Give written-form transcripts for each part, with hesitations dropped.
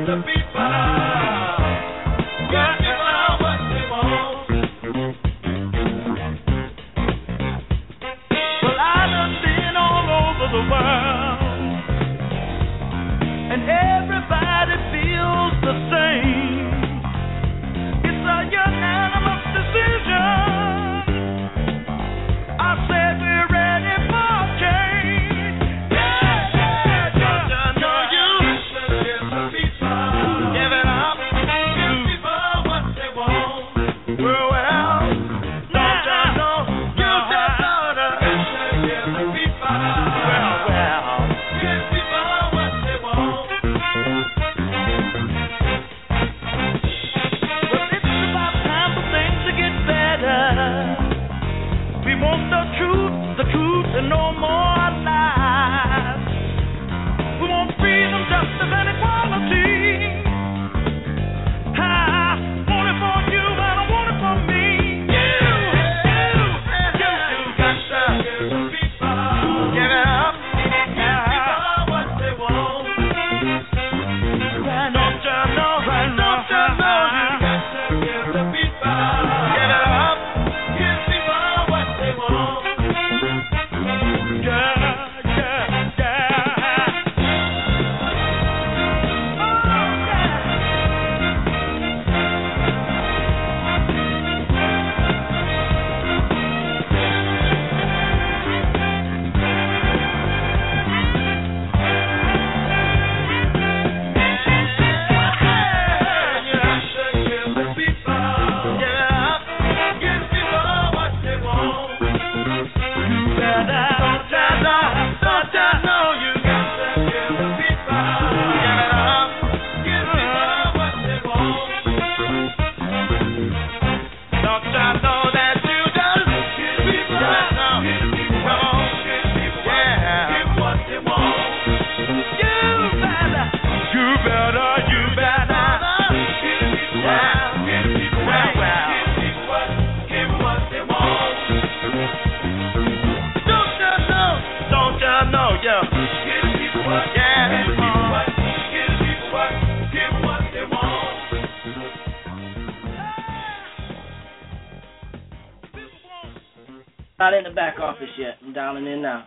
Not in the back office yet. I'm dialing in now.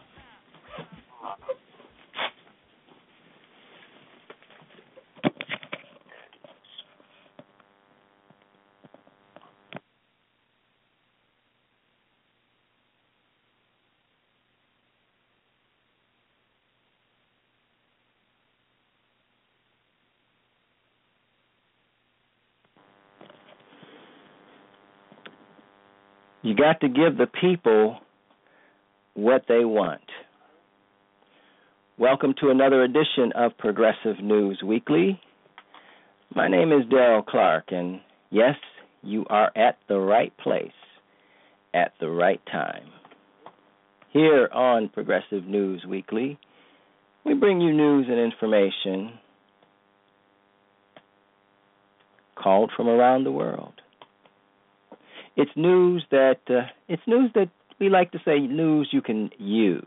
You got to give the people what they want. Welcome to another edition of Progressive News Weekly. My name is Darrell Clark, and yes, you are at the right place at the right time. Here on Progressive News Weekly, we bring you news and information called from around the world. It's news that we like to say news you can use.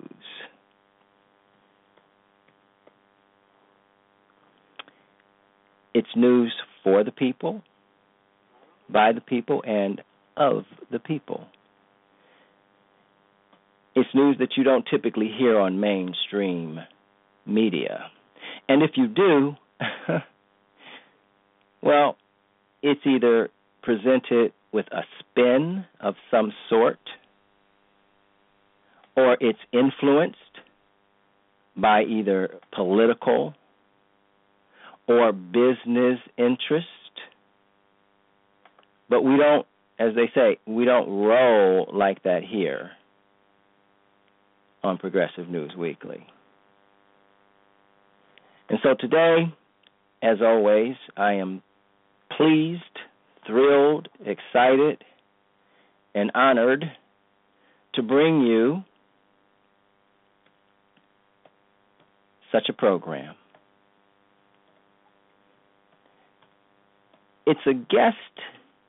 It's news for the people, by the people, and of the people. It's news that you don't typically hear on mainstream media. And if you do, well, it's either presented with a spin of some sort, or it's influenced by either political or business interest. But we don't, as they say, we don't roll like that here on Progressive News Weekly. And so today, as always, I am pleased, thrilled, excited, and honored to bring you such a program. It's a guest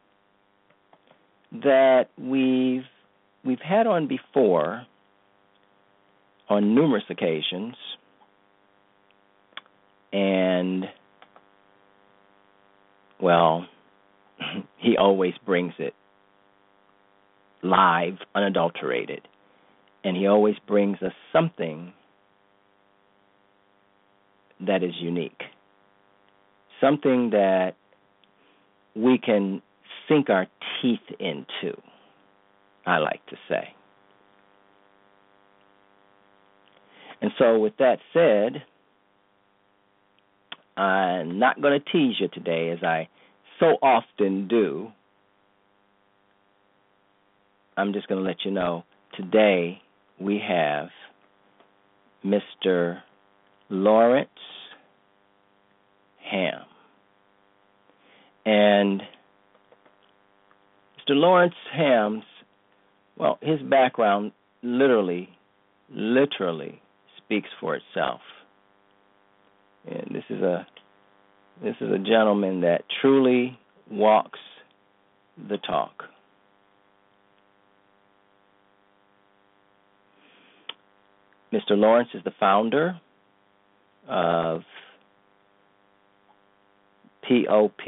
that we've had on before on numerous occasions, and well, he always brings it live, unadulterated, and he always brings us something that is unique, something that we can sink our teeth into, I like to say. And so with that said, I'm not going to tease you today, as I so often do. I'm just going to let you know, today we have Mr. Lawrence Ham. And Mr. Lawrence Ham's, well, his background literally speaks for itself. And this is a gentleman that truly walks the talk. Mr. Lawrence is the founder of POP,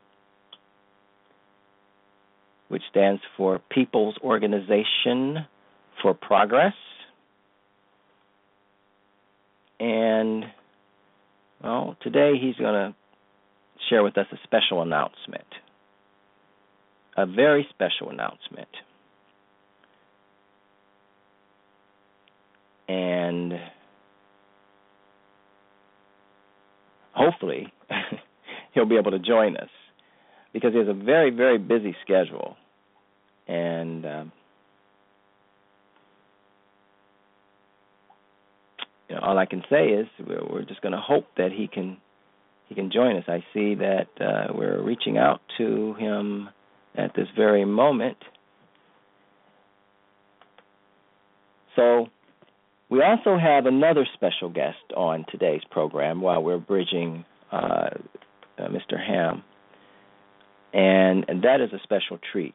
which stands for People's Organization for Progress. And, well, today he's going to share with us a special announcement, a very special announcement. And hopefully he'll be able to join us, because he has a very, very busy schedule. And all I can say is we're just going to hope that he can join us. I see that we're reaching out to him at this very moment. So we also have another special guest on today's program while we're bridging Mr. Ham, and that is a special treat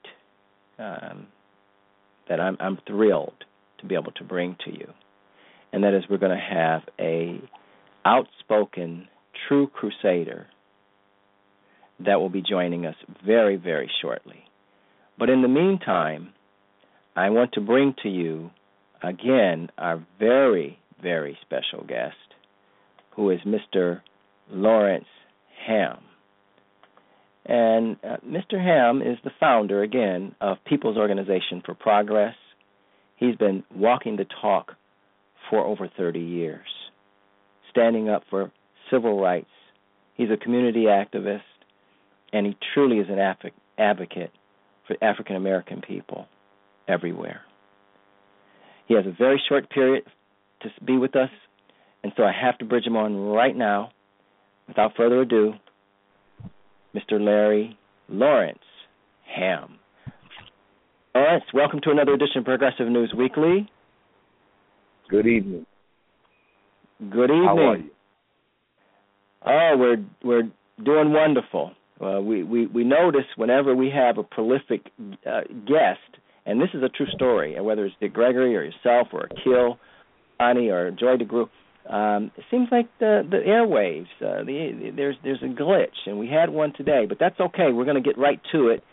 that I'm thrilled to be able to bring to you, and that is we're going to have a outspoken, true crusader that will be joining us very, very shortly. But in the meantime, I want to bring to you again our very, very special guest, who is Mr. Lawrence Ham. And Mr. Ham is the founder, again, of People's Organization for Progress. He's been walking the talk for over 30 years, standing up for civil rights. He's a community activist, and he truly is an advocate for African American people everywhere. He has a very short period to be with us, and so I have to bridge him on right now. Without further ado, Mr. Larry Lawrence Ham. Lawrence, welcome to another edition of Progressive News Weekly. Good evening. Good evening. How are you? Oh, we're doing wonderful. We notice whenever we have a prolific guest, and this is a true story, whether it's Dick Gregory or yourself or Akil, Ani or Joy DeGruy, it seems like the airwaves, there's a glitch, and we had one today, but that's okay. We're going to get right to it.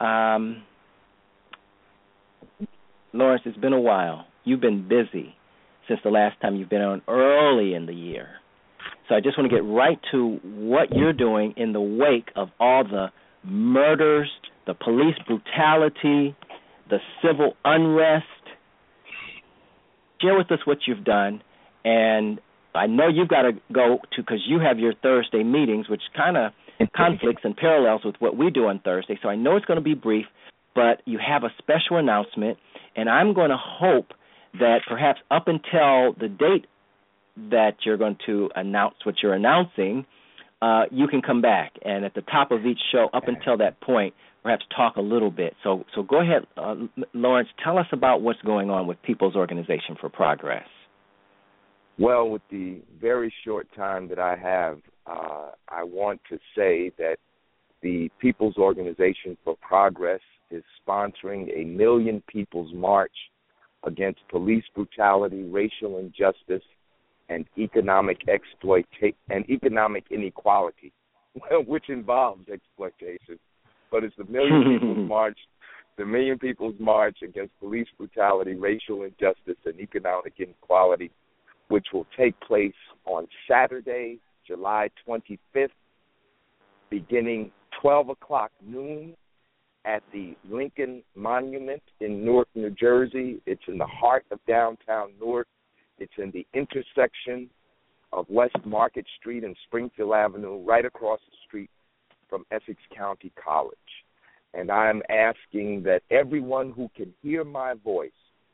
Lawrence, it's been a while. You've been busy since the last time you've been on early in the year. So I just want to get right to what you're doing in the wake of all the murders, the police brutality, the civil unrest. Share with us what you've done. And I know you've got to go to, because you have your Thursday meetings, which kind of conflicts and parallels with what we do on Thursday. So I know it's going to be brief, but you have a special announcement, and I'm going to hope that perhaps up until the date that you're going to announce what you're announcing, you can come back. And at the top of each show, up until that point, perhaps talk a little bit. So go ahead, Lawrence, tell us about what's going on with People's Organization for Progress. Well, with the very short time that I have, I want to say that the People's Organization for Progress is sponsoring a Million People's March against police brutality, racial injustice, and economic inequality which involves exploitation. But it's the Million People's March, the Million People's March against police brutality, racial injustice, and economic inequality, which will take place on Saturday, July 25th, beginning 12 o'clock noon at the Lincoln Monument in Newark, New Jersey. It's in the heart of downtown Newark. It's in the intersection of West Market Street and Springfield Avenue, right across the street from Essex County College. And I'm asking that everyone who can hear my voice,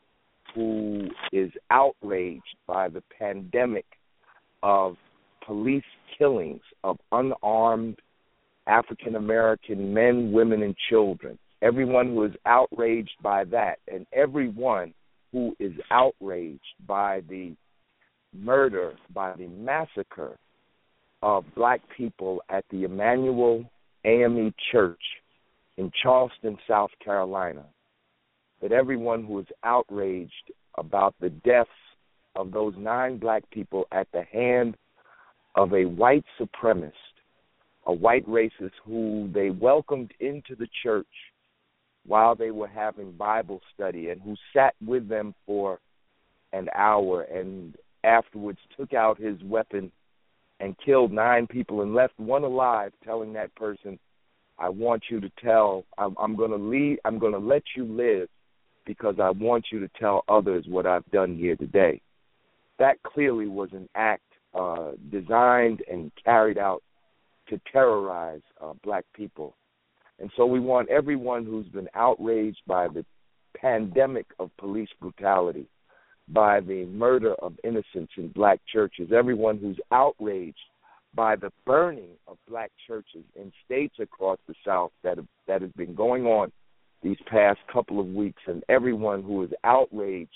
who is outraged by the pandemic of police killings of unarmed African-American men, women, and children, everyone who is outraged by that, and everyone who is outraged by the murder, by the massacre of black people at the Emmanuel AME Church in Charleston, South Carolina, that everyone who is outraged about the deaths of those 9 black people at the hand of a white supremacist, a white racist who they welcomed into the church while they were having Bible study and who sat with them for an hour and afterwards took out his weapon and killed 9 people and left one alive, telling that person, I want you to tell, I'm going to let you live because I want you to tell others what I've done here today. That clearly was an act designed and carried out to terrorize black people. And so we want everyone who's been outraged by the pandemic of police brutality, by the murder of innocents in black churches, everyone who's outraged by the burning of black churches in states across the South that has been going on these past couple of weeks, and everyone who is outraged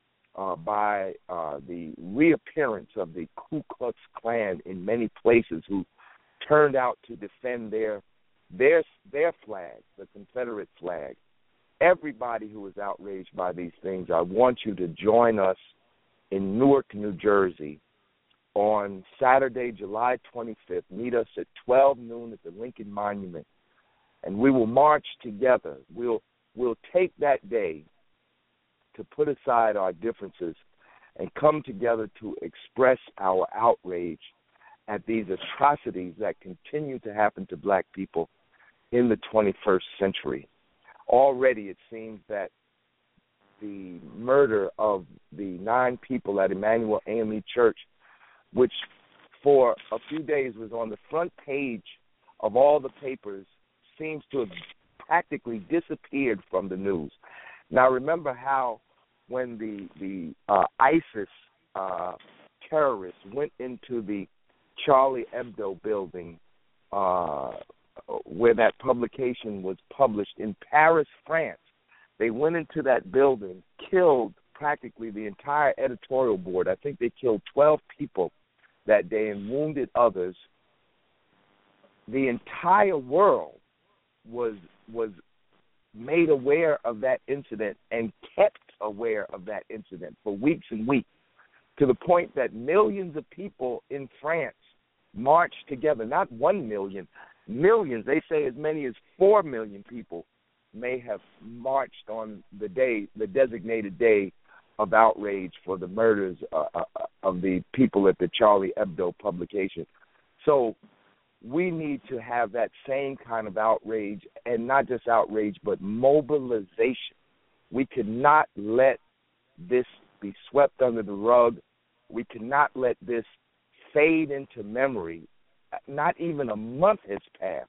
by the reappearance of the Ku Klux Klan in many places, who turned out to defend their flag, the Confederate flag. Everybody who is outraged by these things, I want you to join us in Newark, New Jersey on Saturday, July 25th. Meet us at 12 noon at the Lincoln Monument, and we will march together. We'll take that day to put aside our differences and come together to express our outrage at these atrocities that continue to happen to black people in the 21st century. Already it seems that the murder of the 9 people at Emmanuel AME Church, which for a few days was on the front page of all the papers, seems to have practically disappeared from the news. Now, remember how when the ISIS terrorists went into the Charlie Hebdo building where that publication was published in Paris, France, they went into that building, killed practically the entire editorial board. I think they killed 12 people that day and wounded others. The entire world was made aware of that incident and kept aware of that incident for weeks and weeks, to the point that millions of people in France marched together. Not 1 million, millions. They say as many as 4 million people may have marched on the designated day of outrage for the murders of the people at the Charlie Hebdo publication. So we need to have that same kind of outrage, and not just outrage, but mobilization. We cannot let this be swept under the rug. We cannot let this fade into memory. Not even a month has passed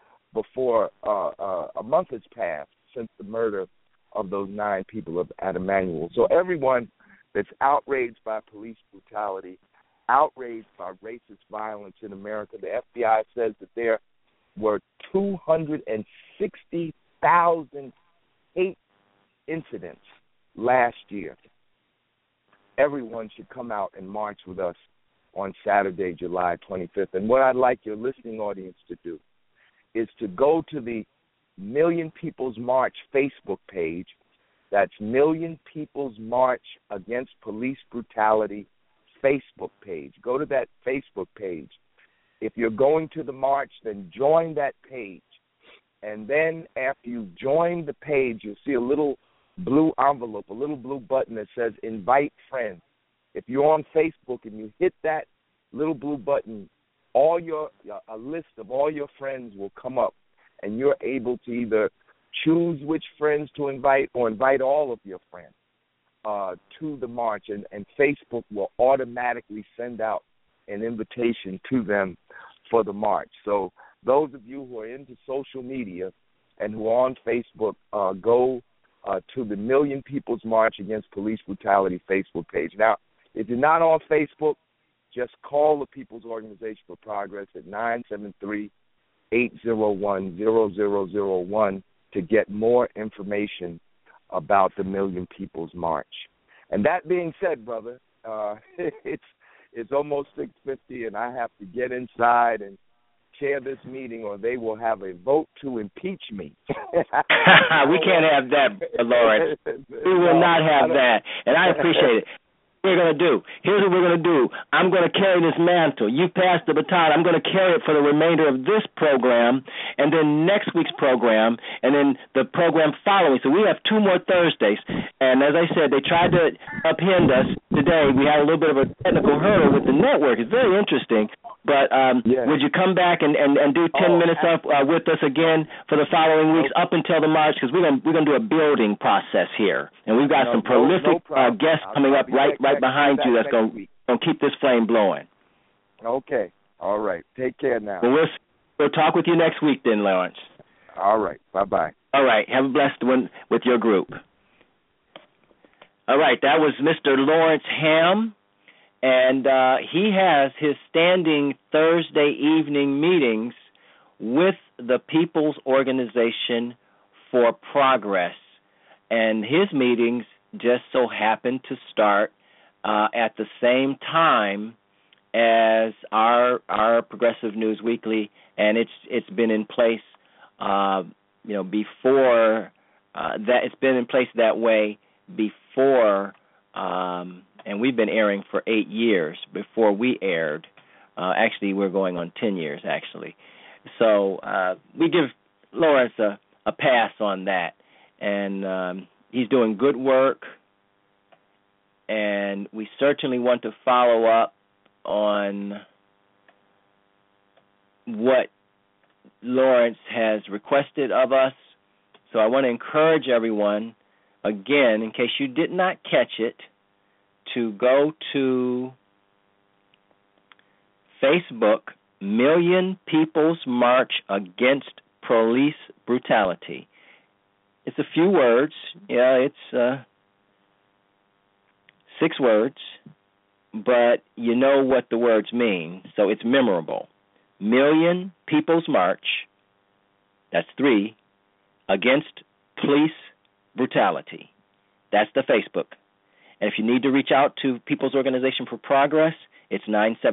since the murder of those 9 people at Emmanuel. So everyone that's outraged by police brutality, outraged by racist violence in America, the FBI says that there were 260,000 hate incidents last year. Everyone should come out and march with us on Saturday, July 25th. And what I'd like your listening audience to do is to go to the Million People's March Facebook page. That's Million People's March Against Police Brutality Facebook page. Go to that Facebook page If you're going to the march, then join that page. And then after you've joined the page, you'll see a little blue envelope, a little blue button that says invite friends. If you're on Facebook and you hit that little blue button, a list of all your friends will come up, and you're able to either choose which friends to invite or invite all of your friends to the march, and Facebook will automatically send out an invitation to them for the march. So those of you who are into social media and who are on Facebook, go to the Million People's March Against Police Brutality Facebook page. Now, if you're not on Facebook, just call the People's Organization for Progress at 973-801-0001 to get more information about the Million People's March. And that being said, brother, it's almost 6:50, and I have to get inside and chair this meeting, or they will have a vote to impeach me. We can't have that, Lawrence. We will not have that, and I appreciate it. We're going to do. Here's what we're going to do. I'm going to carry this mantle. You passed the baton. I'm going to carry it for the remainder of this program, and then next week's program, and then the program following. So we have 2 more Thursdays. And as I said, they tried to upend us today. We had a little bit of a technical hurdle with the network. It's very interesting. But would you come back and do 10 minutes up with us again for the following weeks up until the March? Because we're going to do a building process here, and we've got some prolific guests coming up right behind you that's going to keep this flame blowing. Okay. All right. Take care now. Well, we'll talk with you next week then, Lawrence. All right. Bye-bye. All right. Have a blessed one with your group. All right. That was Mr. Lawrence Ham. And he has his standing Thursday evening meetings with the People's Organization for Progress. And his meetings just so happen to start at the same time as our Progressive News Weekly, and it's been in place, before that. It's been in place that way before. And we've been airing for 8 years before we aired. Actually, we're going on 10 years, actually. So we give Lawrence a pass on that. And he's doing good work. And we certainly want to follow up on what Lawrence has requested of us. So I want to encourage everyone, again, in case you did not catch it, to go to Facebook, Million People's March Against Police Brutality. It's a few words. Yeah, it's 6 words, but you know what the words mean, so it's memorable. Million People's March, that's 3, Against Police Brutality. That's the Facebook. And if you need to reach out to People's Organization for Progress, it's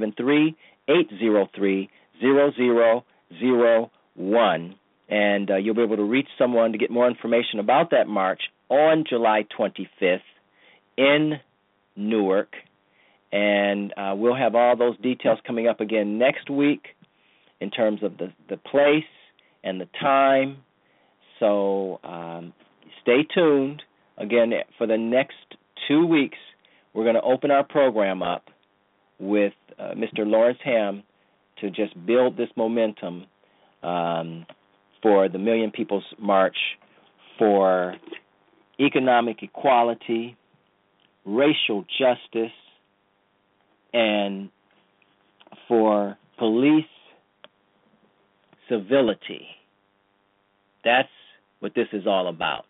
973-803-0001. And you'll be able to reach someone to get more information about that march on July 25th in Newark. And we'll have all those details coming up again next week in terms of the place and the time. So stay tuned. Again, for the next 2 weeks, we're going to open our program up with Mr. Lawrence Ham to just build this momentum for the Million People's March for economic equality, racial justice, and for police civility. That's what this is all about.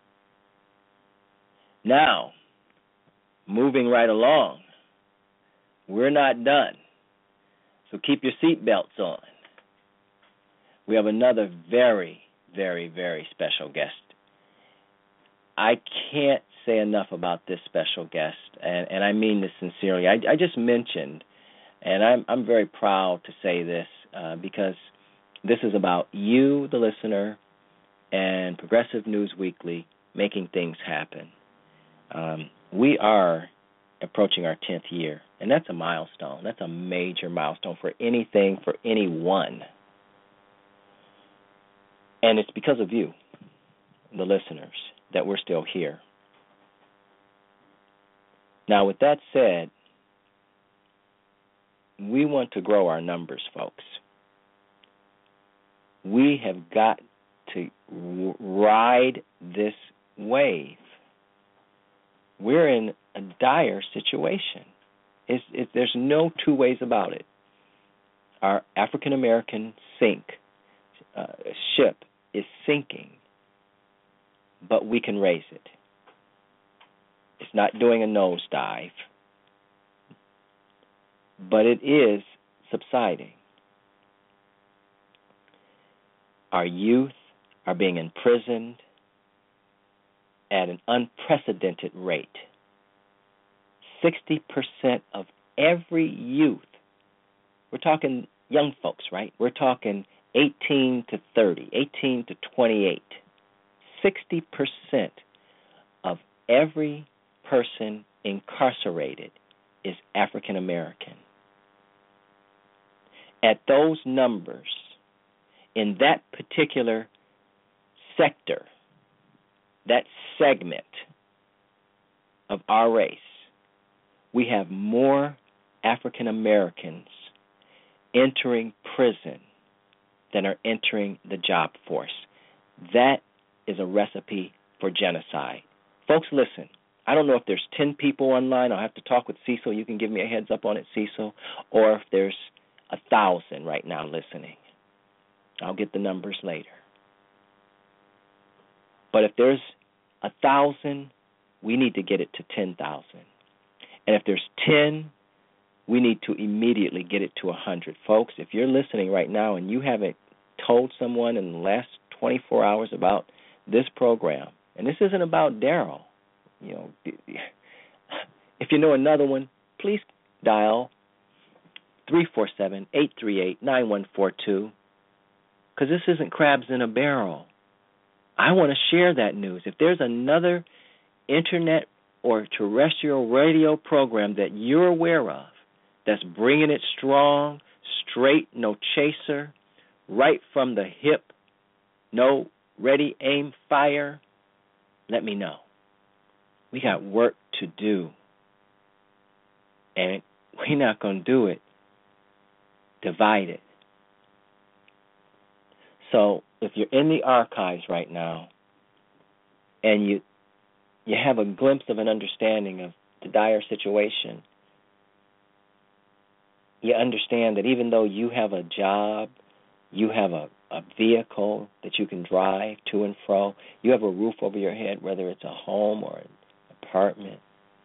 Now, moving right along, we're not done, so keep your seatbelts on. We have another very, very, very special guest. I can't say enough about this special guest, and I mean this sincerely. I just mentioned, and I'm very proud to say this because this is about you, the listener, and Progressive News Weekly making things happen. We are approaching our 10th year And that's a milestone. That's a major milestone for anything, for anyone. And it's because of you, the listeners, that we're still here. Now, with that said, we want to grow our numbers, folks. We have got to ride this wave. We're in a dire situation. There's no two ways about it. Our African American ship is sinking, but we can raise it. It's not doing a nosedive, but it is subsiding. Our youth are being imprisoned at an unprecedented rate. 60% of every youth, we're talking young folks, right? We're talking 18 to 30, 18 to 28. 60% of every person incarcerated is African American. At those numbers, in that particular sector, that segment of our race, we have more African Americans entering prison than are entering the job force. That is a recipe for genocide. Folks, listen. I don't know if there's 10 people online. I'll have to talk with Cecil. You can give me a heads up on it, Cecil. Or if there's 1,000 right now listening. I'll get the numbers later. But if there's 1,000, we need to get it to 10,000. And if there's 10, we need to immediately get it to 100. Folks, if you're listening right now and you haven't told someone in the last 24 hours about this program, and this isn't about Daryl, if you know another one, please dial 347-838-9142, because this isn't crabs in a barrel. I want to share that news. If there's another internet or terrestrial radio program that you're aware of that's bringing it strong, straight, no chaser, right from the hip, no ready, aim, fire, let me know. We got work to do, and we're not going to do it divided. So if you're in the archives right now and you have a glimpse of an understanding of the dire situation, you understand that even though you have a job, you have a vehicle that you can drive to and fro, you have a roof over your head, whether it's a home or an apartment,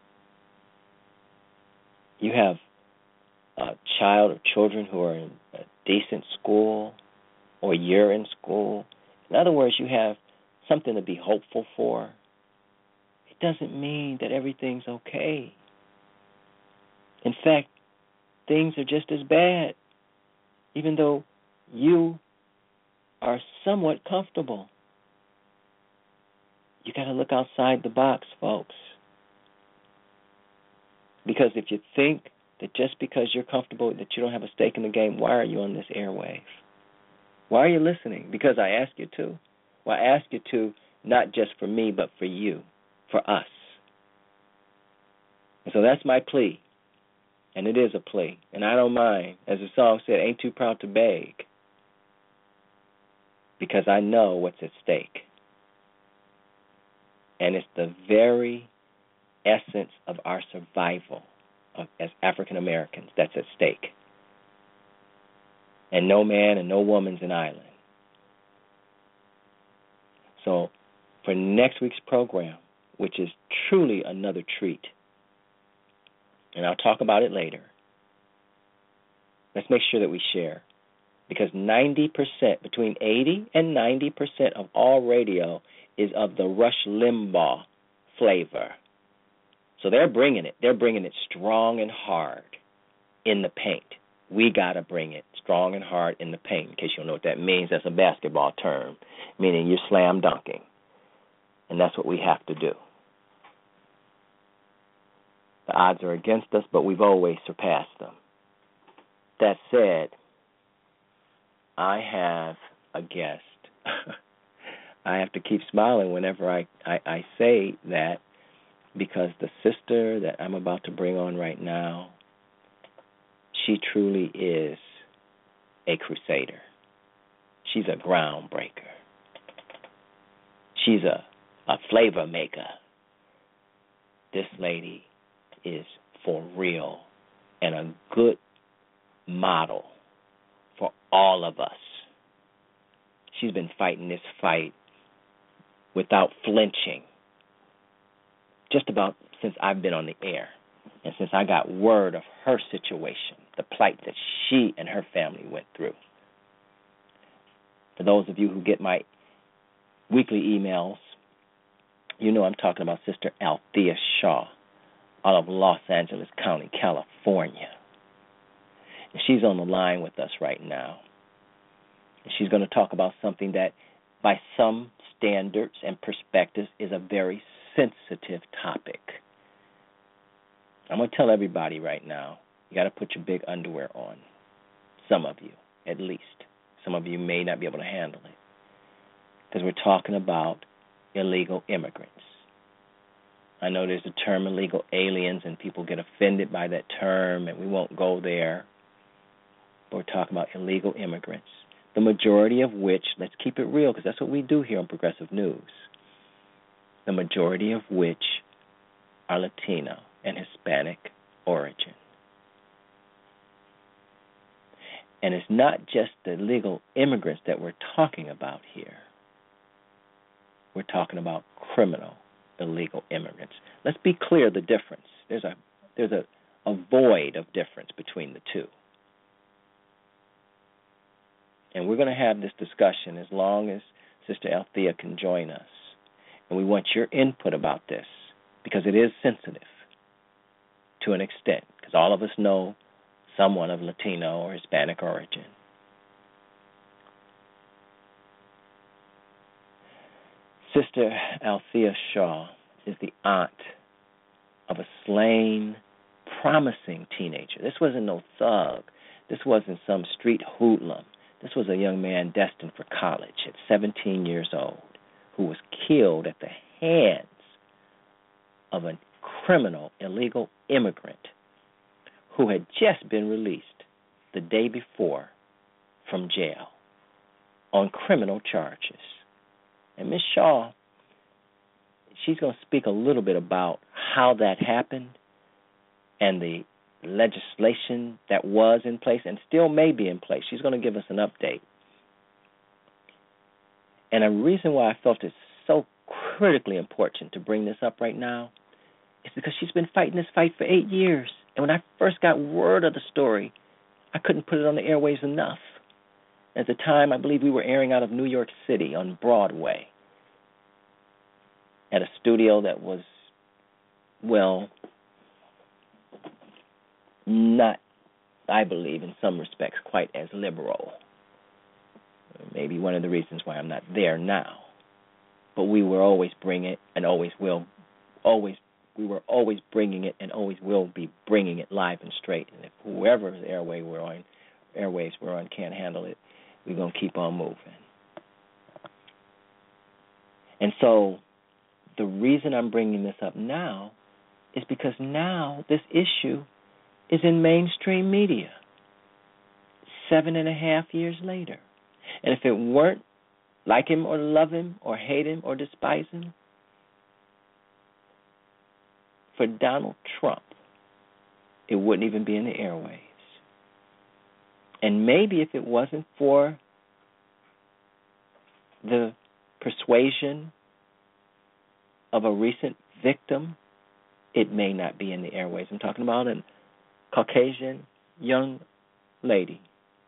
you have a child or children who are in a decent school, or you're in school. In other words, you have something to be hopeful for. It doesn't mean that everything's okay. In fact, things are just as bad, even though you are somewhat comfortable. You got to look outside the box, folks. Because if you think that just because you're comfortable that you don't have a stake in the game, why are you on this airwave? Why are you listening? Because I ask you to. Well, I ask you to not just for me, but for you, for us. And so that's my plea. And it is a plea. And I don't mind. As the song said, ain't too proud to beg. Because I know what's at stake. And it's the very essence of our survival as African Americans that's at stake. And no man and no woman's an island. So for next week's program, which is truly another treat, and I'll talk about it later, let's make sure that we share. Because 90%, between 80 and 90% of all radio is of the Rush Limbaugh flavor. So they're bringing it. They're bringing it strong and hard in the paint. We got to bring it strong and hard in the paint. In case you don't know what that means, that's a basketball term, meaning you're slam dunking. And that's what we have to do. The odds are against us, but we've always surpassed them. That said, I have a guest. I have to keep smiling whenever I say that, because the sister that I'm about to bring on right now, she truly is a crusader. She's a groundbreaker. She's a flavor maker. This lady is for real and a good model for all of us. She's been fighting this fight without flinching just about since I've been on the air, and since I got word of her situation, the plight that she and her family went through. For those of you who get my weekly emails, you know I'm talking about Sister Althea Shaw out of Los Angeles County, California. And she's on the line with us right now. And she's going to talk about something that, by some standards and perspectives, is a very sensitive topic. I'm going to tell everybody right now, you got to put your big underwear on. Some of you, at least. Some of you may not be able to handle it. Because we're talking about illegal immigrants. I know there's the term illegal aliens, and people get offended by that term, and we won't go there. But we're talking about illegal immigrants, the majority of which, let's keep it real, because that's what we do here on Progressive News, the majority of which are Latino and Hispanic origin. And it's not just the illegal immigrants that we're talking about here. We're talking about criminal illegal immigrants. Let's be clear the difference. There's a void of difference between the two. And we're going to have this discussion as long as Sister Althea can join us. And we want your input about this, because it is sensitive to an extent, because all of us know someone of Latino or Hispanic origin. Sister Althea Shaw is the aunt of a slain, promising teenager. This wasn't no thug. This wasn't some street hoodlum. This was a young man destined for college at 17 years old, who was killed at the hands of a criminal illegal immigrant who had just been released the day before from jail on criminal charges. And Miss Shaw, she's going to speak a little bit about how that happened and the legislation that was in place and still may be in place. She's going to give us an update. And a reason why I felt it's so critically important to bring this up right now is because she's been fighting this fight for 8 years. And when I first got word of the story, I couldn't put it on the airways enough. At the time, I believe we were airing out of New York City on Broadway at a studio that was, well, not, I believe, in some respects, quite as liberal. Maybe one of the reasons why I'm not there now. But we were always bringing it and always will, we were always bringing it and always will be bringing it live and straight. And if whoever's airwaves we're on can't handle it, we're going to keep on moving. And so the reason I'm bringing this up now is because now this issue is in mainstream media 7.5 years later. And if it weren't like him or love him or hate him or despise him, for Donald Trump, it wouldn't even be in the airwaves. And maybe if it wasn't for the persuasion of a recent victim, it may not be in the airways. I'm talking about a Caucasian young lady.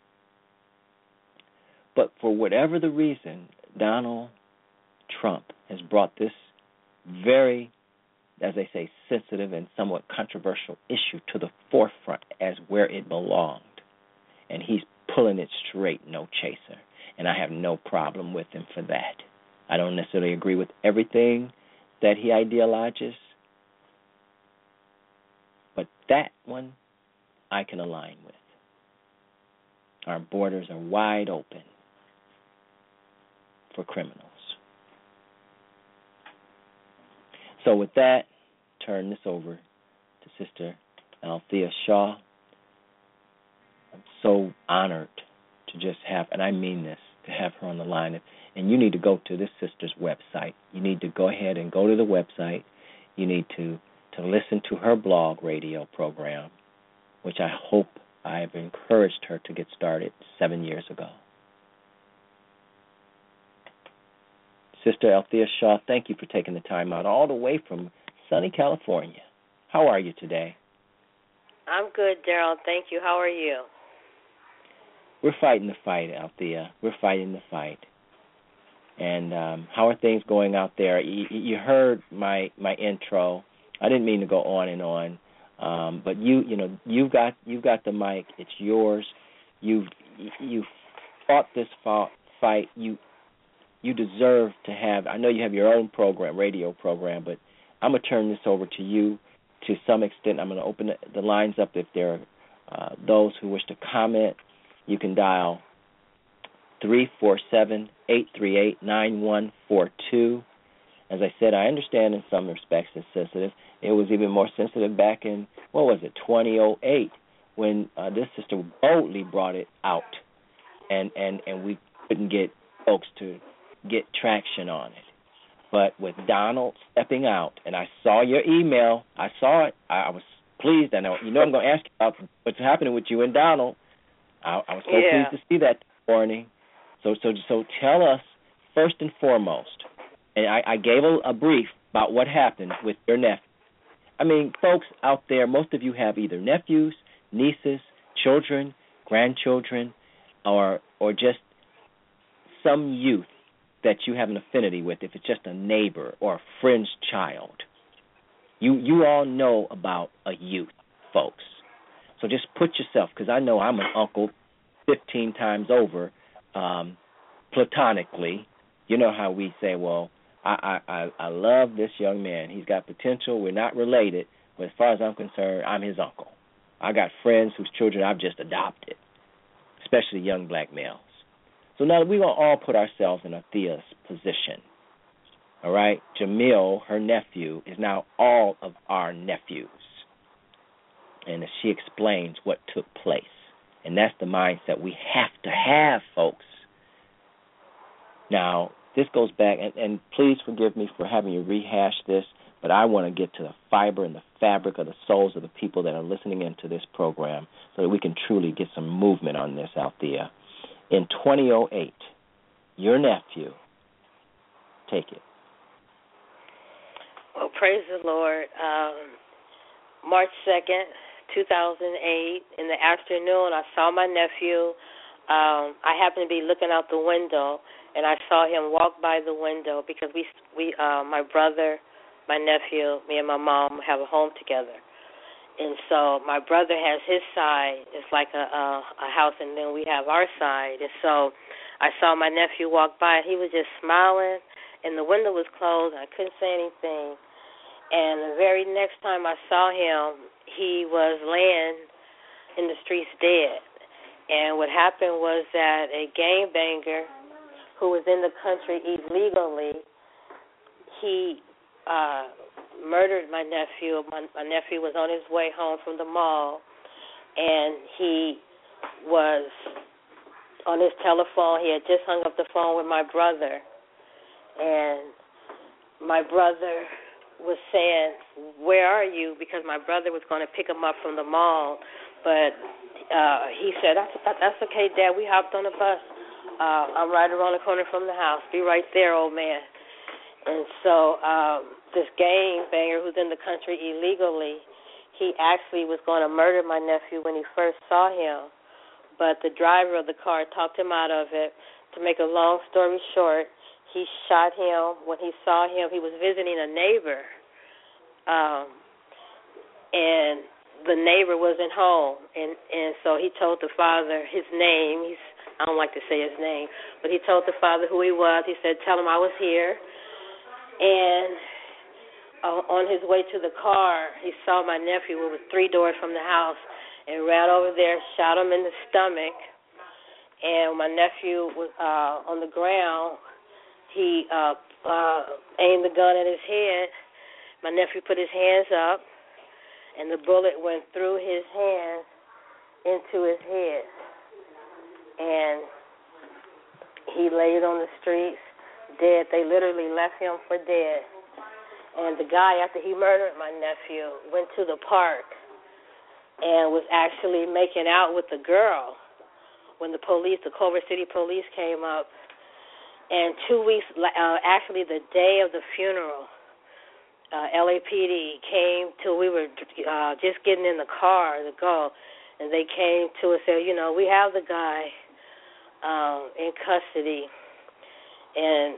But for whatever the reason, Donald Trump has brought this very, as they say, sensitive and somewhat controversial issue to the forefront as where it belonged. And he's pulling it straight, no chaser. And I have no problem with him for that. I don't necessarily agree with everything that he ideologizes, that one I can align with. Our borders are wide open for criminals. So with that, turn this over to Sister Althea Shaw. I'm so honored to just have, and I mean this, to have her on the line. And you need to go to this sister's website. You need to go ahead and go to the website. You need to listen to her blog radio program, which I hope I have encouraged her to get started 7 years ago. Sister Althea Shaw, thank you for taking the time out all the way from sunny California. How are you today? I'm good, Daryl. Thank you. How are you? We're fighting the fight, Althea. We're fighting the fight. And how are things going out there? You heard my intro. I didn't mean to go on and on, but you've got the mic. It's yours. You've fought this fight. You deserve to have. I know you have your own program, radio program, but I'm gonna turn this over to you to some extent. I'm gonna open the lines up if there are those who wish to comment. You can dial 347-838-9142. As I said, I understand in some respects it's sensitive. It was even more sensitive back in, 2008, when this sister boldly brought it out, and we couldn't get folks to get traction on it. But with Donald stepping out, and I saw your email, I saw it, I was pleased. I know I'm going to ask you about what's happening with you and Donald. I was so pleased to see that this morning. So tell us first and foremost, and I gave a brief about what happened with your nephew. I mean, folks out there, most of you have either nephews, nieces, children, grandchildren, or just some youth that you have an affinity with, if it's just a neighbor or a friend's child. You all know about a youth, folks. So just put yourself, because I know I'm an uncle 15 times over, platonically. You know how we say, well, I love this young man. He's got potential. We're not related, but as far as I'm concerned, I'm his uncle. I got friends whose children I've just adopted, especially young black males. So now we're going to all put ourselves in Althea's position. All right? Jamil, her nephew, is now all of our nephews. And she explains what took place. And that's the mindset we have to have, folks. Now, this goes back, and please forgive me for having you rehash this, but I want to get to the fiber and the fabric of the souls of the people that are listening into this program so that we can truly get some movement on this, Althea. In 2008, your nephew, take it. Well, praise the Lord. March 2nd, 2008, in the afternoon, I saw my nephew. I happened to be looking out the window, and I saw him walk by the window because we my brother, my nephew, me and my mom have a home together. And so my brother has his side. It's like a house, and then we have our side. And so I saw my nephew walk by, and he was just smiling, and the window was closed, and I couldn't say anything. And the very next time I saw him, he was laying in the streets dead. And what happened was that a gangbanger who was in the country illegally, he murdered my nephew. My nephew was on his way home from the mall, and he was on his telephone. He had just hung up the phone with my brother, and my brother was saying, "Where are you?" Because my brother was going to pick him up from the mall, but he said, "That's okay, Dad. We hopped on the bus. I'm right around the corner from the house. Be right there, old man." And so this gangbanger who's in the country illegally, he actually was going to murder my nephew when he first saw him, but the driver of the car talked him out of it. To make a long story short, he shot him. When he saw him, he was visiting a neighbor, and the neighbor wasn't home, and so he told the father his name. I don't like to say his name, but he told the father who he was. He said, "Tell him I was here." And on his way to the car, he saw my nephew, who was 3 doors from the house, and ran over there, shot him in the stomach. And my nephew was on the ground. He aimed the gun at his head. My nephew put his hands up, and the bullet went through his hand into his head. And he laid on the streets, dead. They literally left him for dead. And the guy, after he murdered my nephew, went to the park and was actually making out with the girl when the Culver City police came up. And 2 weeks, actually the day of the funeral, LAPD came till we were just getting in the car to go, and they came to us and said, we have the guy in custody. And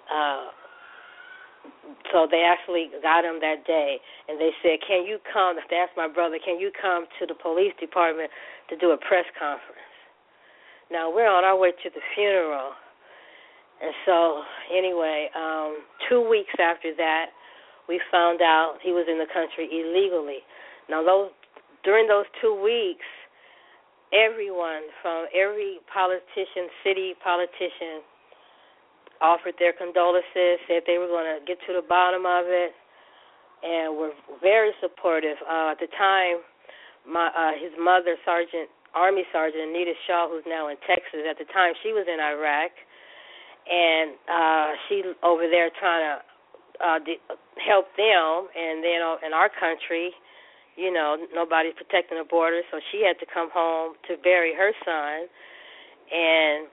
so they actually got him that day, and they said, can you come, they asked my brother, can you come to the police department to do a press conference? Now, we're on our way to the funeral, and so anyway, 2 weeks after that, we found out he was in the country illegally. Now, during those 2 weeks, everyone from every politician, city politician, offered their condolences, said they were going to get to the bottom of it, and were very supportive. At the time, his mother, Army Sergeant Anita Shaw, who's now in Texas, at the time she was in Iraq, and she over there trying to help them, and then in our country, nobody's protecting the border, so she had to come home to bury her son, and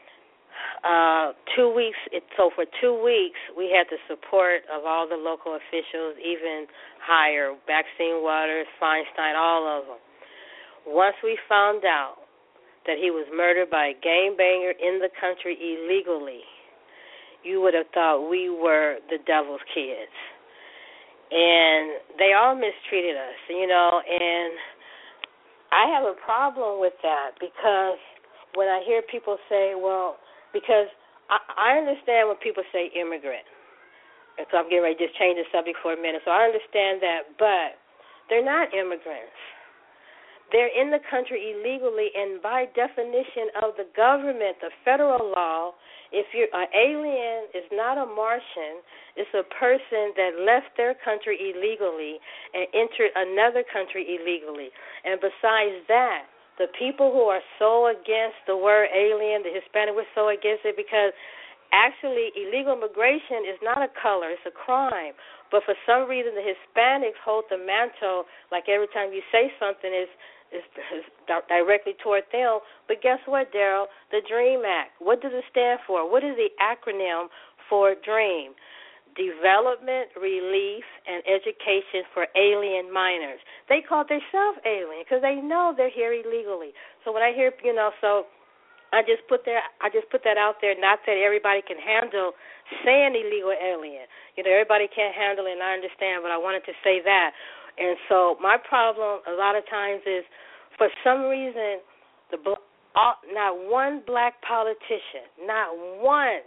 2 weeks. So for 2 weeks, we had the support of all the local officials, even higher, Maxine Waters, Feinstein, all of them. Once we found out that he was murdered by a gangbanger in the country illegally, you would have thought we were the devil's kids. And they all mistreated us, and I have a problem with that, because when I hear people say, because I understand when people say immigrant, and so I'm getting ready to just change the subject for a minute. So I understand that, but they're not immigrants. They're in the country illegally, and by definition of the government, the federal law, if you're an alien, is not a Martian. It's a person that left their country illegally and entered another country illegally. And besides that, the people who are so against the word alien, the Hispanic, we're so against it because actually illegal immigration is not a color, it's a crime. But for some reason the Hispanics hold the mantle, like every time you say something is directly toward them. But guess what, Daryl? The DREAM Act, what does it stand for? What is the acronym for DREAM? Development, Relief, and Education for Alien Minors. They call themselves alien because they know they're here illegally. So when I hear, so I just put that out there. Not that everybody can handle saying illegal alien. Everybody can't handle it, and I understand, but I wanted to say that. And so my problem a lot of times is, for some reason, not one black politician, not one,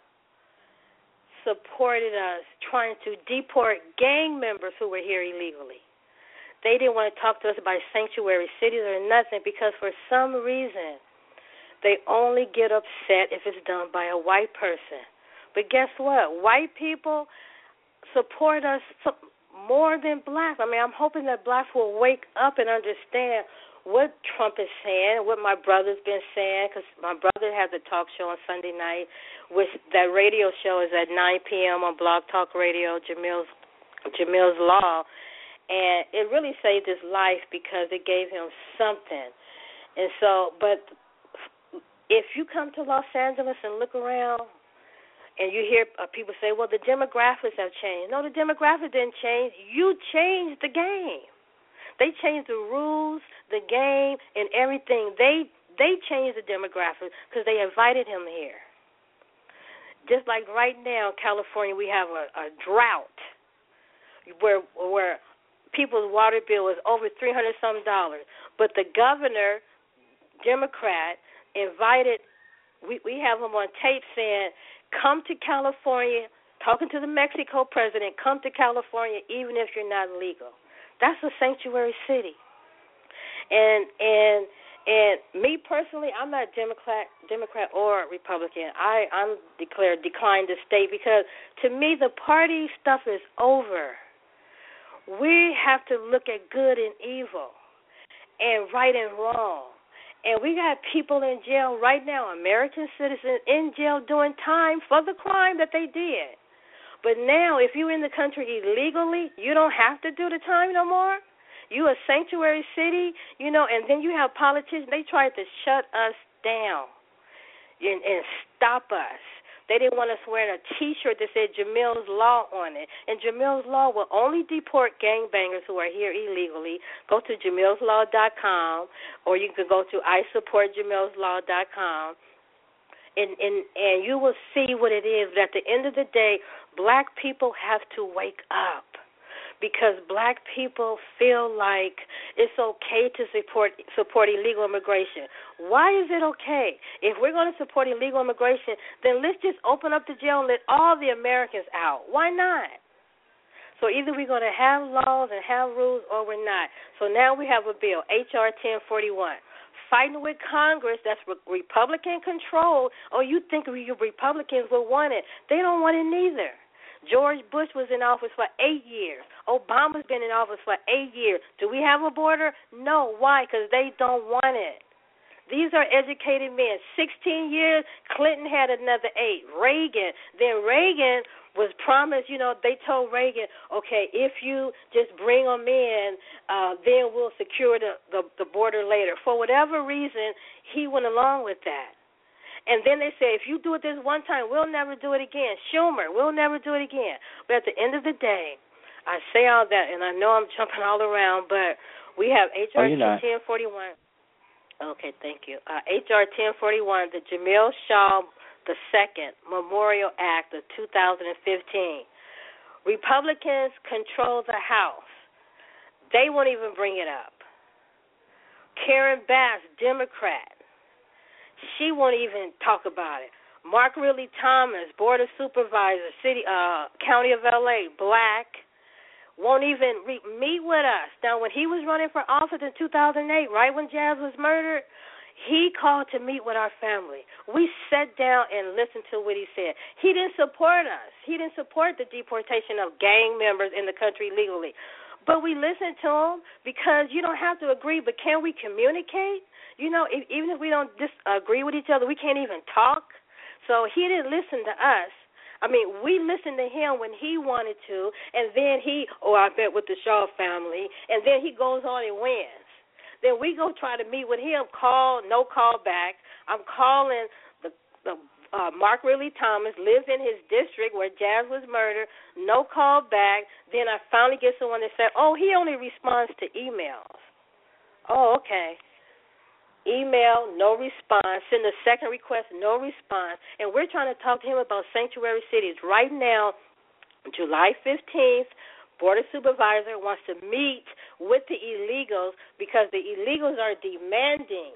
supported us trying to deport gang members who were here illegally. They didn't want to talk to us about sanctuary cities or nothing because for some reason they only get upset if it's done by a white person. But guess what? White people support us more than blacks. I mean, I'm hoping that blacks will wake up and understand what Trump is saying, what my brother's been saying, because my brother has a talk show on Sunday night, which that radio show is at 9 p.m. on Blog Talk Radio, Jamil's Law, and it really saved his life because it gave him something. And so, but if you come to Los Angeles and look around, and you hear people say, well, the demographics have changed. No, the demographics didn't change. You changed the game. They changed the rules, the game, and everything. They changed the demographics because they invited him here. Just like right now in California, we have a drought where people's water bill is over $300-some, but the governor, Democrat, invited. We have him on tape saying, "Come to California, talking to the Mexico president, come to California even if you're not legal. That's a sanctuary city. And me personally, I'm not Democrat or Republican. I'm declined to stay because to me the party stuff is over. We have to look at good and evil and right and wrong. And we got people in jail right now, American citizens in jail doing time for the crime that they did. But now if you're in the country illegally, you don't have to do the time no more. You a sanctuary city, and then you have politicians, they tried to shut us down and stop us. They didn't want us wearing a T-shirt that said Jamil's Law on it. And Jamil's Law will only deport gangbangers who are here illegally. Go to JamilsLaw.com, or you can go to ISupportJamilsLaw.com, and you will see what it is. But at the end of the day, black people have to wake up. Because black people feel like it's okay to support illegal immigration. Why is it okay? If we're going to support illegal immigration, then let's just open up the jail and let all the Americans out. Why not? So either we're going to have laws and have rules or we're not. So now we have a bill, H.R. 1041. Fighting with Congress that's Republican-controlled. Oh, you think you Republicans will want it. They don't want it neither. George Bush was in office for 8 years. Obama's been in office for 8 years. Do we have a border? No. Why? Because they don't want it. These are educated men. 16 years, Clinton had another 8. Then Reagan was promised, they told Reagan, okay, if you just bring them in, then we'll secure the border later. For whatever reason, he went along with that. And then they say, if you do it this one time, we'll never do it again. Schumer, we'll never do it again. But at the end of the day, I say all that, and I know I'm jumping all around, but we have H.R. 1041. Okay, thank you. H.R. 1041, the Jamil Shaw II Memorial Act of 2015. Republicans control the House. They won't even bring it up. Karen Bass, Democrat. She won't even talk about it. Mark Ridley Thomas, Board of Supervisors, County of L.A., black, won't even meet with us. Now, when he was running for office in 2008, right when Jazz was murdered, he called to meet with our family. We sat down and listened to what he said. He didn't support us. He didn't support the deportation of gang members in the country legally. But we listened to him because you don't have to agree, but can we communicate? Even if we don't disagree with each other, we can't even talk. So he didn't listen to us. I mean, we listened to him when he wanted to, and then I bet with the Shaw family, and then he goes on and wins. Then we go try to meet with him, no call back. I'm calling the Mark Ridley Thomas, lives in his district where Jazz was murdered, no call back. Then I finally get someone that said, he only responds to emails. Oh, okay. Email, no response. Send a second request, no response. And we're trying to talk to him about sanctuary cities. Right now, July 15th, Board of Supervisors wants to meet with the illegals because the illegals are demanding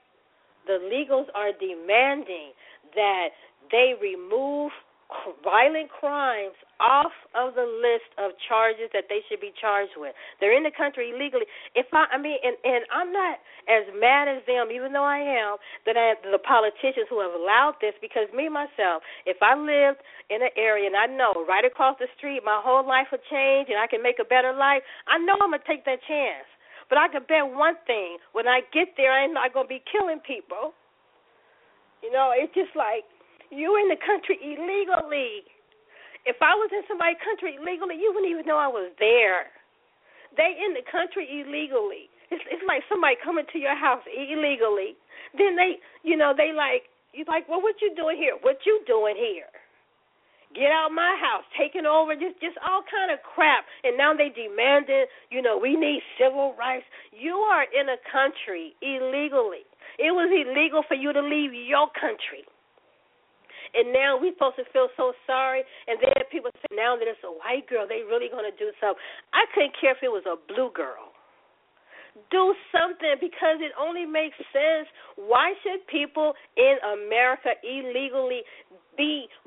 that they remove violent crimes off of the list of charges that they should be charged with. They're in the country illegally. And I'm not as mad as them, even though I am, that the politicians who have allowed this, because me, myself, if I lived in an area and I know right across the street my whole life will change and I can make a better life, I know I'm going to take that chance. But I can bet one thing, when I get there, I'm not going to be killing people. It's just like, you're in the country illegally. If I was in somebody's country illegally, you wouldn't even know I was there. They in the country illegally. It's like somebody coming to your house illegally. Then you're like, well, what you doing here? What you doing here? Get out my house, taking over, just all kind of crap. And now they demanded, we need civil rights. You are in a country illegally. It was illegal for you to leave your country. And now we're supposed to feel so sorry. And then people say, now that it's a white girl, they really going to do something. I couldn't care if it was a blue girl. Do something, because it only makes sense. Why should people in America illegally be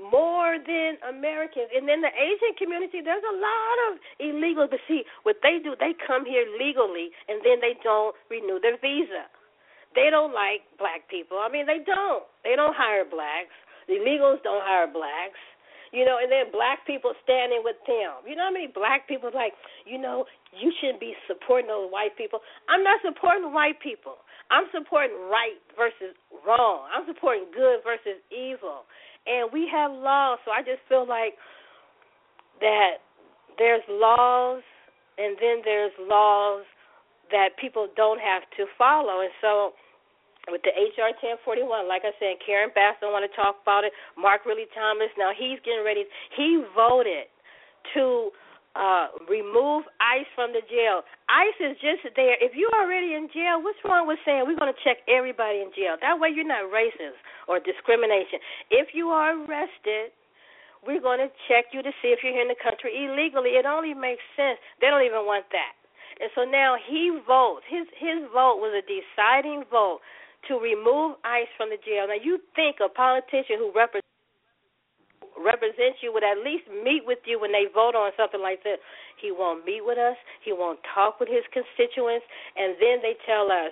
more than Americans. And in the Asian community, there's a lot of illegal. But see, what they do, they come here legally, and then they don't renew their visa. They don't like black people. I mean, they don't. They don't hire blacks. The illegals don't hire blacks. And then black people standing with them. You know how many black people are like, you shouldn't be supporting those white people. I'm not supporting white people. I'm supporting right versus wrong. I'm supporting good versus evil. And we have laws, so I just feel like that there's laws, and then there's laws that people don't have to follow. And so with the H.R. 1041, like I said, Karen Bass don't want to talk about it. Mark Riley Thomas, now he's getting ready. He voted to remove ICE from the jail. ICE is just there. If you're already in jail, what's wrong with saying we're going to check everybody in jail? That way you're not racist or discrimination. If you are arrested, we're going to check you to see if you're here in the country illegally. It only makes sense. They don't even want that. And so now he votes. His vote was a deciding vote to remove ICE from the jail. Now, you think a politician who represents you would at least meet with you when they vote on something like this. He won't meet with us. He won't talk with his constituents. And then they tell us,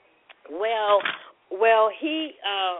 he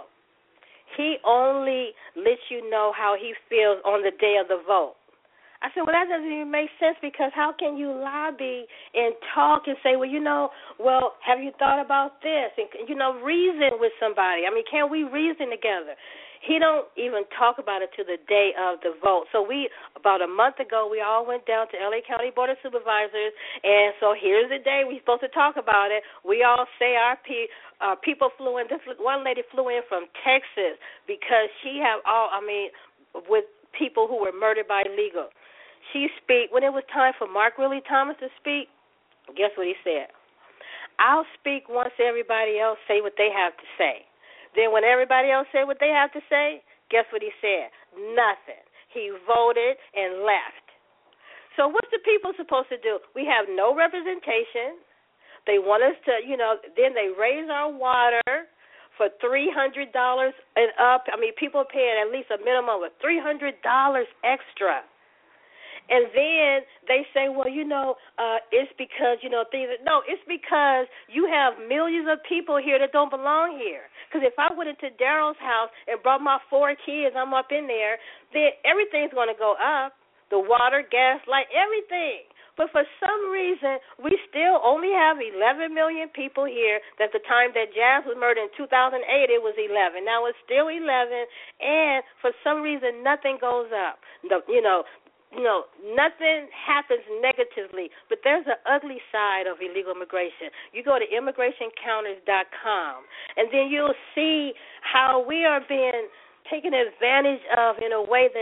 only lets you know how he feels on the day of the vote. I said, well, that doesn't even make sense, because how can you lobby and talk and say, have you thought about this? And, reason with somebody. I mean, can we reason together? He don't even talk about it to the day of the vote. So about a month ago, we all went down to L.A. County Board of Supervisors, and so here's the day we're supposed to talk about it. We all say our people flew in. This one lady flew in from Texas because with people who were murdered by illegal. When it was time for Mark Riley Thomas to speak, guess what he said? I'll speak once everybody else say what they have to say. Then when everybody else said what they have to say, guess what he said? Nothing. He voted and left. So what's the people supposed to do? We have no representation. They want us to, then they raise our water for $300 and up. I mean, people are paying at least a minimum of $300 extra. And then they say, it's because, no, it's because you have millions of people here that don't belong here. Because if I went into Daryl's house and brought my 4 kids, I'm up in there, then everything's going to go up, the water, gas, light, everything. But for some reason, we still only have 11 million people here. At the time that Jazz was murdered in 2008, it was 11. Now it's still 11, and for some reason, nothing goes up. Nothing happens negatively, but there's an ugly side of illegal immigration. You go to immigrationcounters.com, and then you'll see how we are being taken advantage of in a way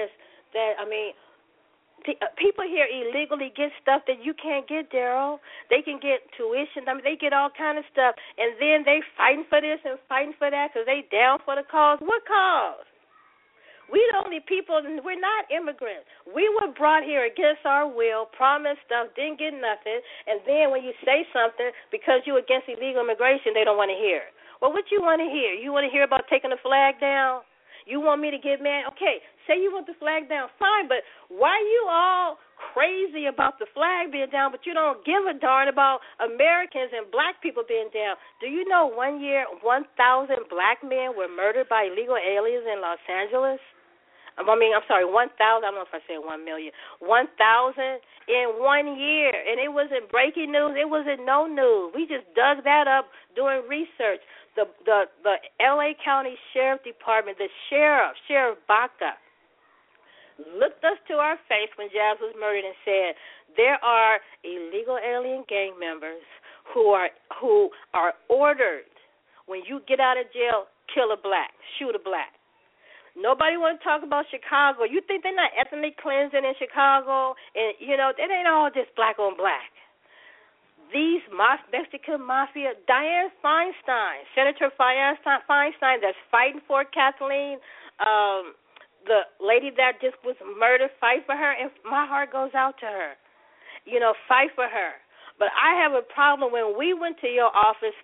people here illegally get stuff that you can't get, Daryl. They can get tuition. They get all kind of stuff, and then they fighting for this and fighting for that because they down for the cause. What cause? We the only people, we're not immigrants. We were brought here against our will, promised stuff, didn't get nothing, and then when you say something, because you're against illegal immigration, they don't want to hear it. Well, what you want to hear? You want to hear about taking the flag down? You want me to get mad? Okay, say you want the flag down, fine, but why you all crazy about the flag being down, but you don't give a darn about Americans and black people being down? Do you know 1 year, 1,000 black men were murdered by illegal aliens in Los Angeles? 1,000, I don't know if I said 1 million. 1,000 in 1 year. And it wasn't breaking news. It wasn't no news. We just dug that up doing research. The L.A. County Sheriff Department, the Sheriff Baca, looked us to our face when Jazz was murdered and said, there are illegal alien gang members who are ordered, when you get out of jail, kill a black, shoot a black. Nobody want to talk about Chicago. You think they're not ethnically cleansing in Chicago? And, it ain't all just black on black. These Mexican mafia, Dianne Feinstein, Senator Feinstein that's fighting for Kathleen, the lady that just was murdered, fight for her, and my heart goes out to her. Fight for her. But I have a problem when we went to your office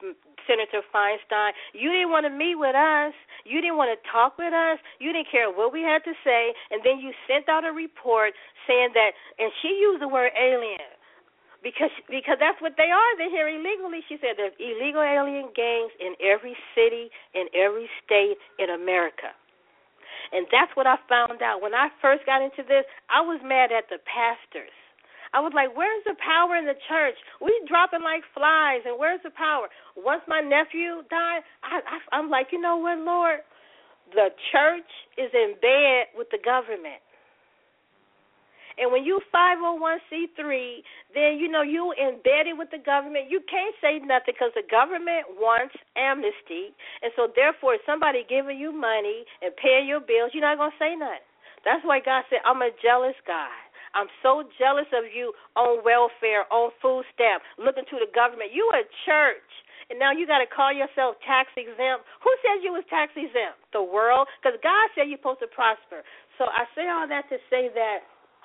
Senator Feinstein. You didn't want to meet with us. You didn't want to talk with us. You didn't care what we had to say. And then you sent out a report saying that, and she used the word alien. Because that's what they are. They're here illegally. She said there's illegal alien gangs in every city, in every state in America. And that's what I found out. When I first got into this, I was mad at the pastors. I was like, where's the power in the church? We dropping like flies, and where's the power? Once my nephew died, I'm like, you know what, Lord? The church is in bed with the government. And when you 501c3, then, you embedded with the government. You can't say nothing because the government wants amnesty. And so, therefore, if somebody giving you money and paying your bills, you're not going to say nothing. That's why God said, I'm a jealous God. I'm so jealous of you on welfare, on food stamp, looking to the government. You a church, and now you got to call yourself tax exempt. Who said you was tax exempt? The world? Because God said you're supposed to prosper. So I say all that to say that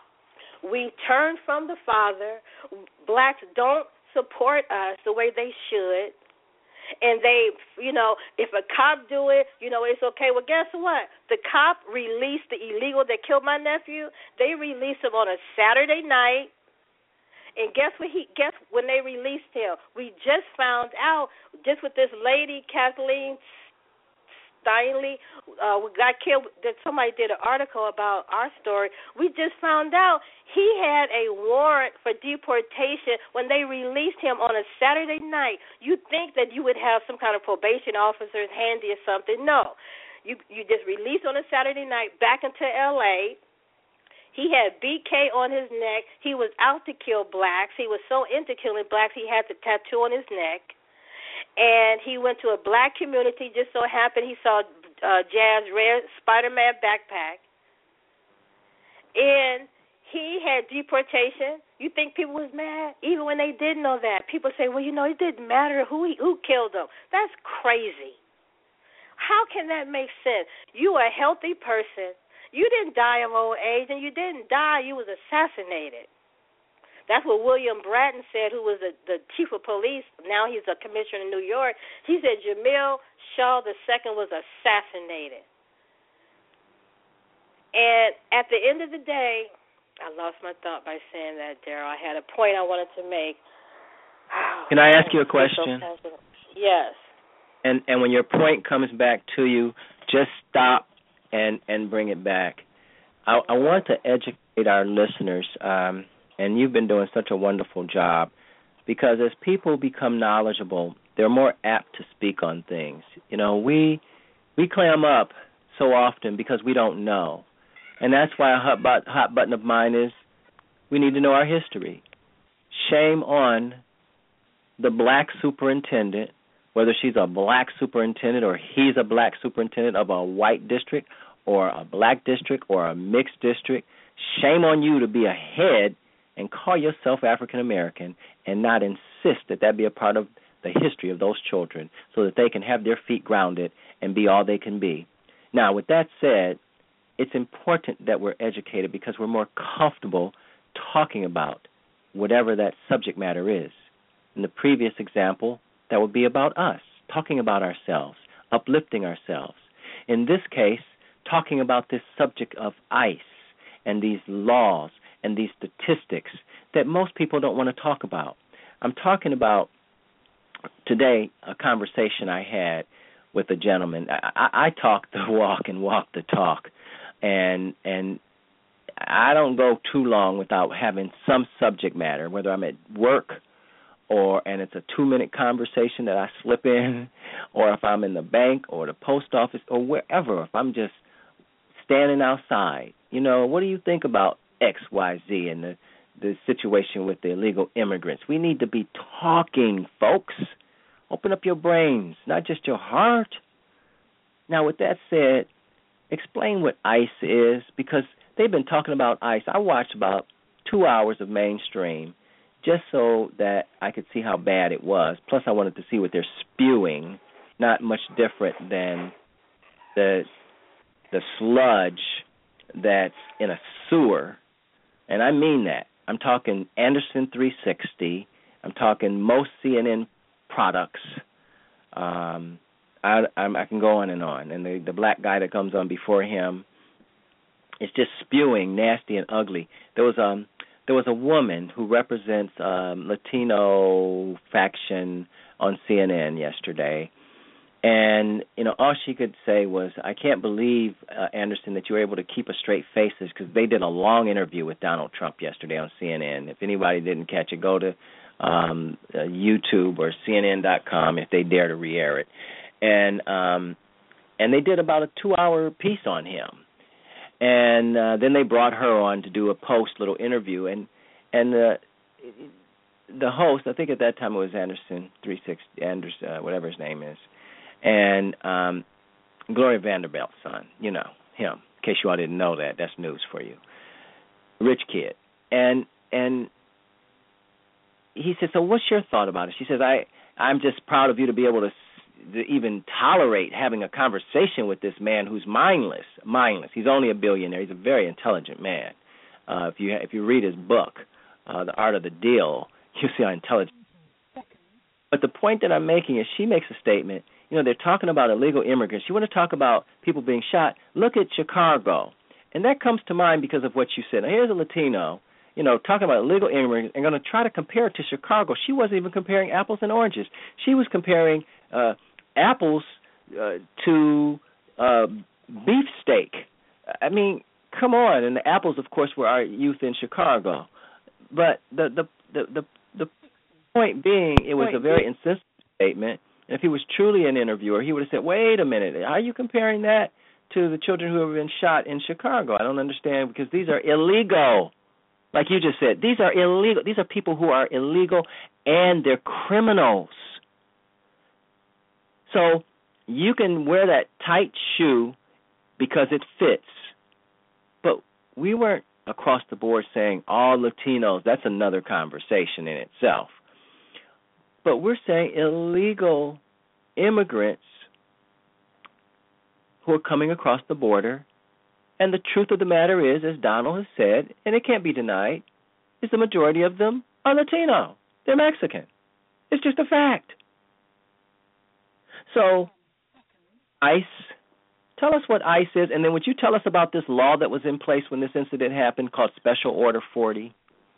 we turn from the Father. Blacks don't support us the way they should. And they, if a cop do it, it's okay. Well, guess what? The cop released the illegal that killed my nephew. They released him on a Saturday night. And guess when they released him? We just found out, just with this lady, Kathleen Steinle, got killed. That somebody did an article about our story. We just found out he had a warrant for deportation when they released him on a Saturday night. You'd think that you would have some kind of probation officers handy or something. No. You just released on a Saturday night back into L.A. He had BK on his neck. He was out to kill blacks. He was so into killing blacks, he had the tattoo on his neck. And he went to a black community. Just so happened he saw Jazz Red Spider-Man backpack. And he had deportation. You think people was mad? Even when they didn't know that. People say, well, it didn't matter who killed him. That's crazy. How can that make sense? You a healthy person. You didn't die of old age, and you didn't die. You was assassinated. That's what William Bratton said, who was the chief of police. Now he's a commissioner in New York. He said Jamil Shaw II was assassinated. And at the end of the day, I lost my thought by saying that, Daryl. I had a point I wanted to make. Can I ask you a question? Yes. And when your point comes back to you, just stop and bring it back. I want to educate our listeners, and you've been doing such a wonderful job, because as people become knowledgeable, they're more apt to speak on things. We clam up so often because we don't know. And that's why a hot button of mine is we need to know our history. Shame on the black superintendent, whether she's a black superintendent or he's a black superintendent of a white district or a black district or a mixed district. Shame on you to be a head and call yourself African American and not insist that be a part of the history of those children so that they can have their feet grounded and be all they can be. Now, with that said, it's important that we're educated because we're more comfortable talking about whatever that subject matter is. In the previous example, that would be about us, talking about ourselves, uplifting ourselves. In this case, talking about this subject of ICE and these laws and these statistics that most people don't want to talk about. I'm talking about today a conversation I had with a gentleman. I talk the walk and walk the talk, and I don't go too long without having some subject matter, whether I'm at work and it's a 2-minute conversation that I slip in, or if I'm in the bank or the post office or wherever, if I'm just standing outside. What do you think about XYZ and the situation with the illegal immigrants? We need to be talking, folks. Open up your brains, not just your heart. Now, with that said, explain what ICE is, because they've been talking about ICE. I watched about 2 hours of mainstream just so that I could see how bad it was. Plus, I wanted to see what they're spewing, not much different than the sludge that's in a sewer. And I mean that. I'm talking Anderson 360. I'm talking most CNN products. I can go on, and the black guy that comes on before him is just spewing nasty and ugly. There was a woman who represents Latino faction on CNN yesterday, and all she could say was, "I can't believe, Anderson, that you were able to keep a straight face," because they did a long interview with Donald Trump yesterday on CNN. If anybody didn't catch it, go to YouTube or CNN.com if they dare to re-air it, and they did about a 2-hour piece on him, and then they brought her on to do a little interview, and the host, I think at that time it was Anderson 360, whatever his name is. And Gloria Vanderbilt's son, him. In case you all didn't know that, that's news for you. Rich kid. And he said, "So what's your thought about it?" She says, I'm just proud of you to be able to even tolerate having a conversation with this man who's mindless. He's only a billionaire. He's a very intelligent man. If you read his book, The Art of the Deal, you see how intelligent. But the point that I'm making is she makes a statement. They're talking about illegal immigrants. You want to talk about people being shot? Look at Chicago. And that comes to mind because of what you said. Now, here's a Latino, talking about illegal immigrants and going to try to compare it to Chicago. She wasn't even comparing apples and oranges. She was comparing apples to beefsteak. I mean, come on. And the apples, of course, were our youth in Chicago. But the point being, it was a very insensitive statement. And if he was truly an interviewer, he would have said, "Wait a minute, are you comparing that to the children who have been shot in Chicago? I don't understand, because these are illegal." Like you just said, these are illegal. These are people who are illegal, and they're criminals. So you can wear that tight shoe because it fits. But we weren't across the board saying all Latinos. That's another conversation in itself. But we're saying illegal immigrants who are coming across the border. And the truth of the matter is, as Donald has said, and it can't be denied, is the majority of them are Latino. They're Mexican. It's just a fact. So, ICE, tell us what ICE is, and then would you tell us about this law that was in place when this incident happened called Special Order 40?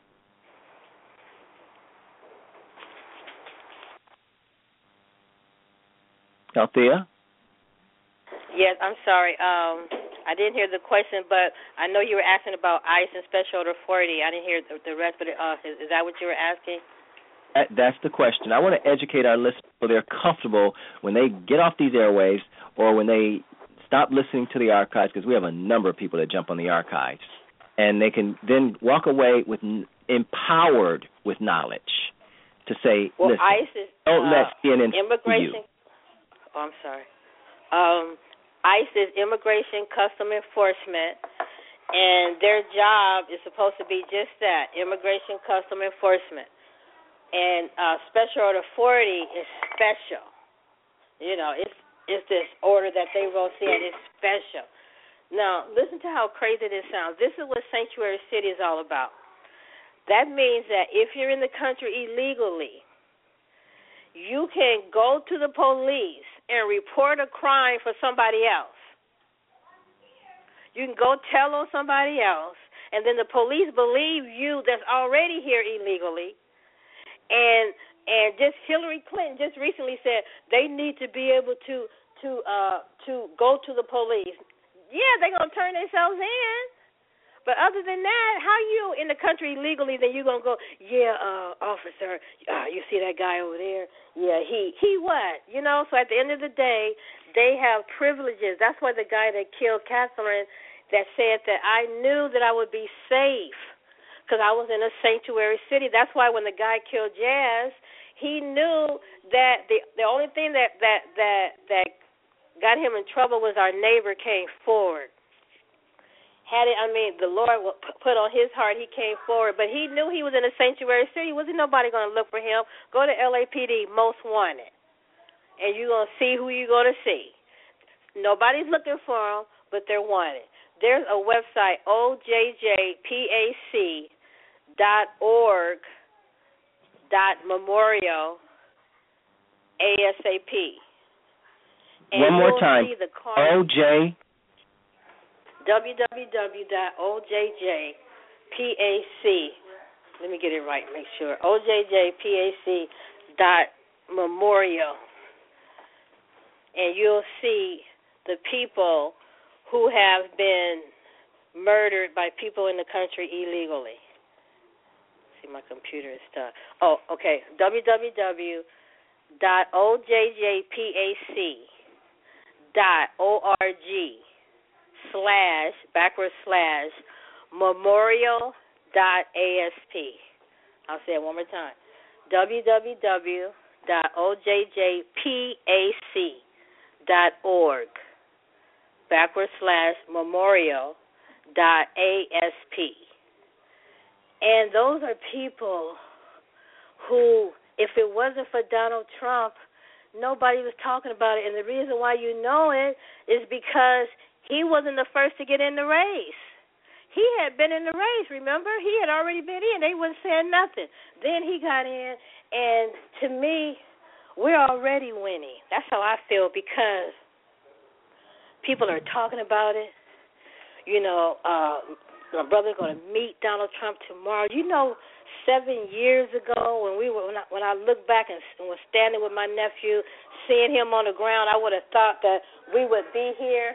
Althea? Yes, I'm sorry. I didn't hear the question, but I know you were asking about ICE and Special Order 40. I didn't hear the rest of it. Is that what you were asking? That's the question. I want to educate our listeners so they're comfortable when they get off these airwaves or when they stop listening to the archives, because we have a number of people that jump on the archives, and they can then walk away with empowered with knowledge to say, well, listen, ICE is don't let CNN immigration. Oh, I'm sorry. ICE is Immigration Custom Enforcement, and their job is supposed to be just that, Immigration Custom Enforcement. And Special Order 40 is special. It's this order that they wrote saying it's special. Now, listen to how crazy this sounds. This is what Sanctuary City is all about. That means that if you're in the country illegally, you can go to the police and report a crime for somebody else. You can go tell on somebody else, and then the police believe you that's already here illegally. And just Hillary Clinton just recently said they need to be able to go to the police. Yeah, they're gonna turn themselves in. But other than that, how you in the country illegally, then you're going to go, officer, you see that guy over there? Yeah, he what? So at the end of the day, they have privileges. That's why the guy that killed Catherine that said that I knew that I would be safe because I was in a sanctuary city. That's why when the guy killed Jazz, he knew that the only thing that got him in trouble was our neighbor came forward. The Lord put on his heart, he came forward. But he knew he was in a sanctuary city. Wasn't nobody going to look for him. Go to LAPD, most wanted. And you're going to see who you're going to see. Nobody's looking for them, but they're wanted. There's a website, ojjpac.org.memorial, ASAP. And one more time. OJ. www.ojjpac. Let me get it right, make sure. ojjpac.memorial. And you'll see the people who have been murdered by people in the country illegally. See, my computer is stuck. Oh, okay. www.ojjpac.org/memorial.asp. I'll say it one more time. www.ojjpac.org/memorial.asp. And those are people who, if it wasn't for Donald Trump, nobody was talking about it. And the reason why you know it is because he wasn't the first to get in the race. He had been in the race, remember? He had already been in. They wasn't saying nothing. Then he got in, and to me, we're already winning. That's how I feel, because people are talking about it. You know, my brother's going to meet Donald Trump tomorrow. You know, 7 years ago when I look back and was standing with my nephew, seeing him on the ground, I would have thought that we would be here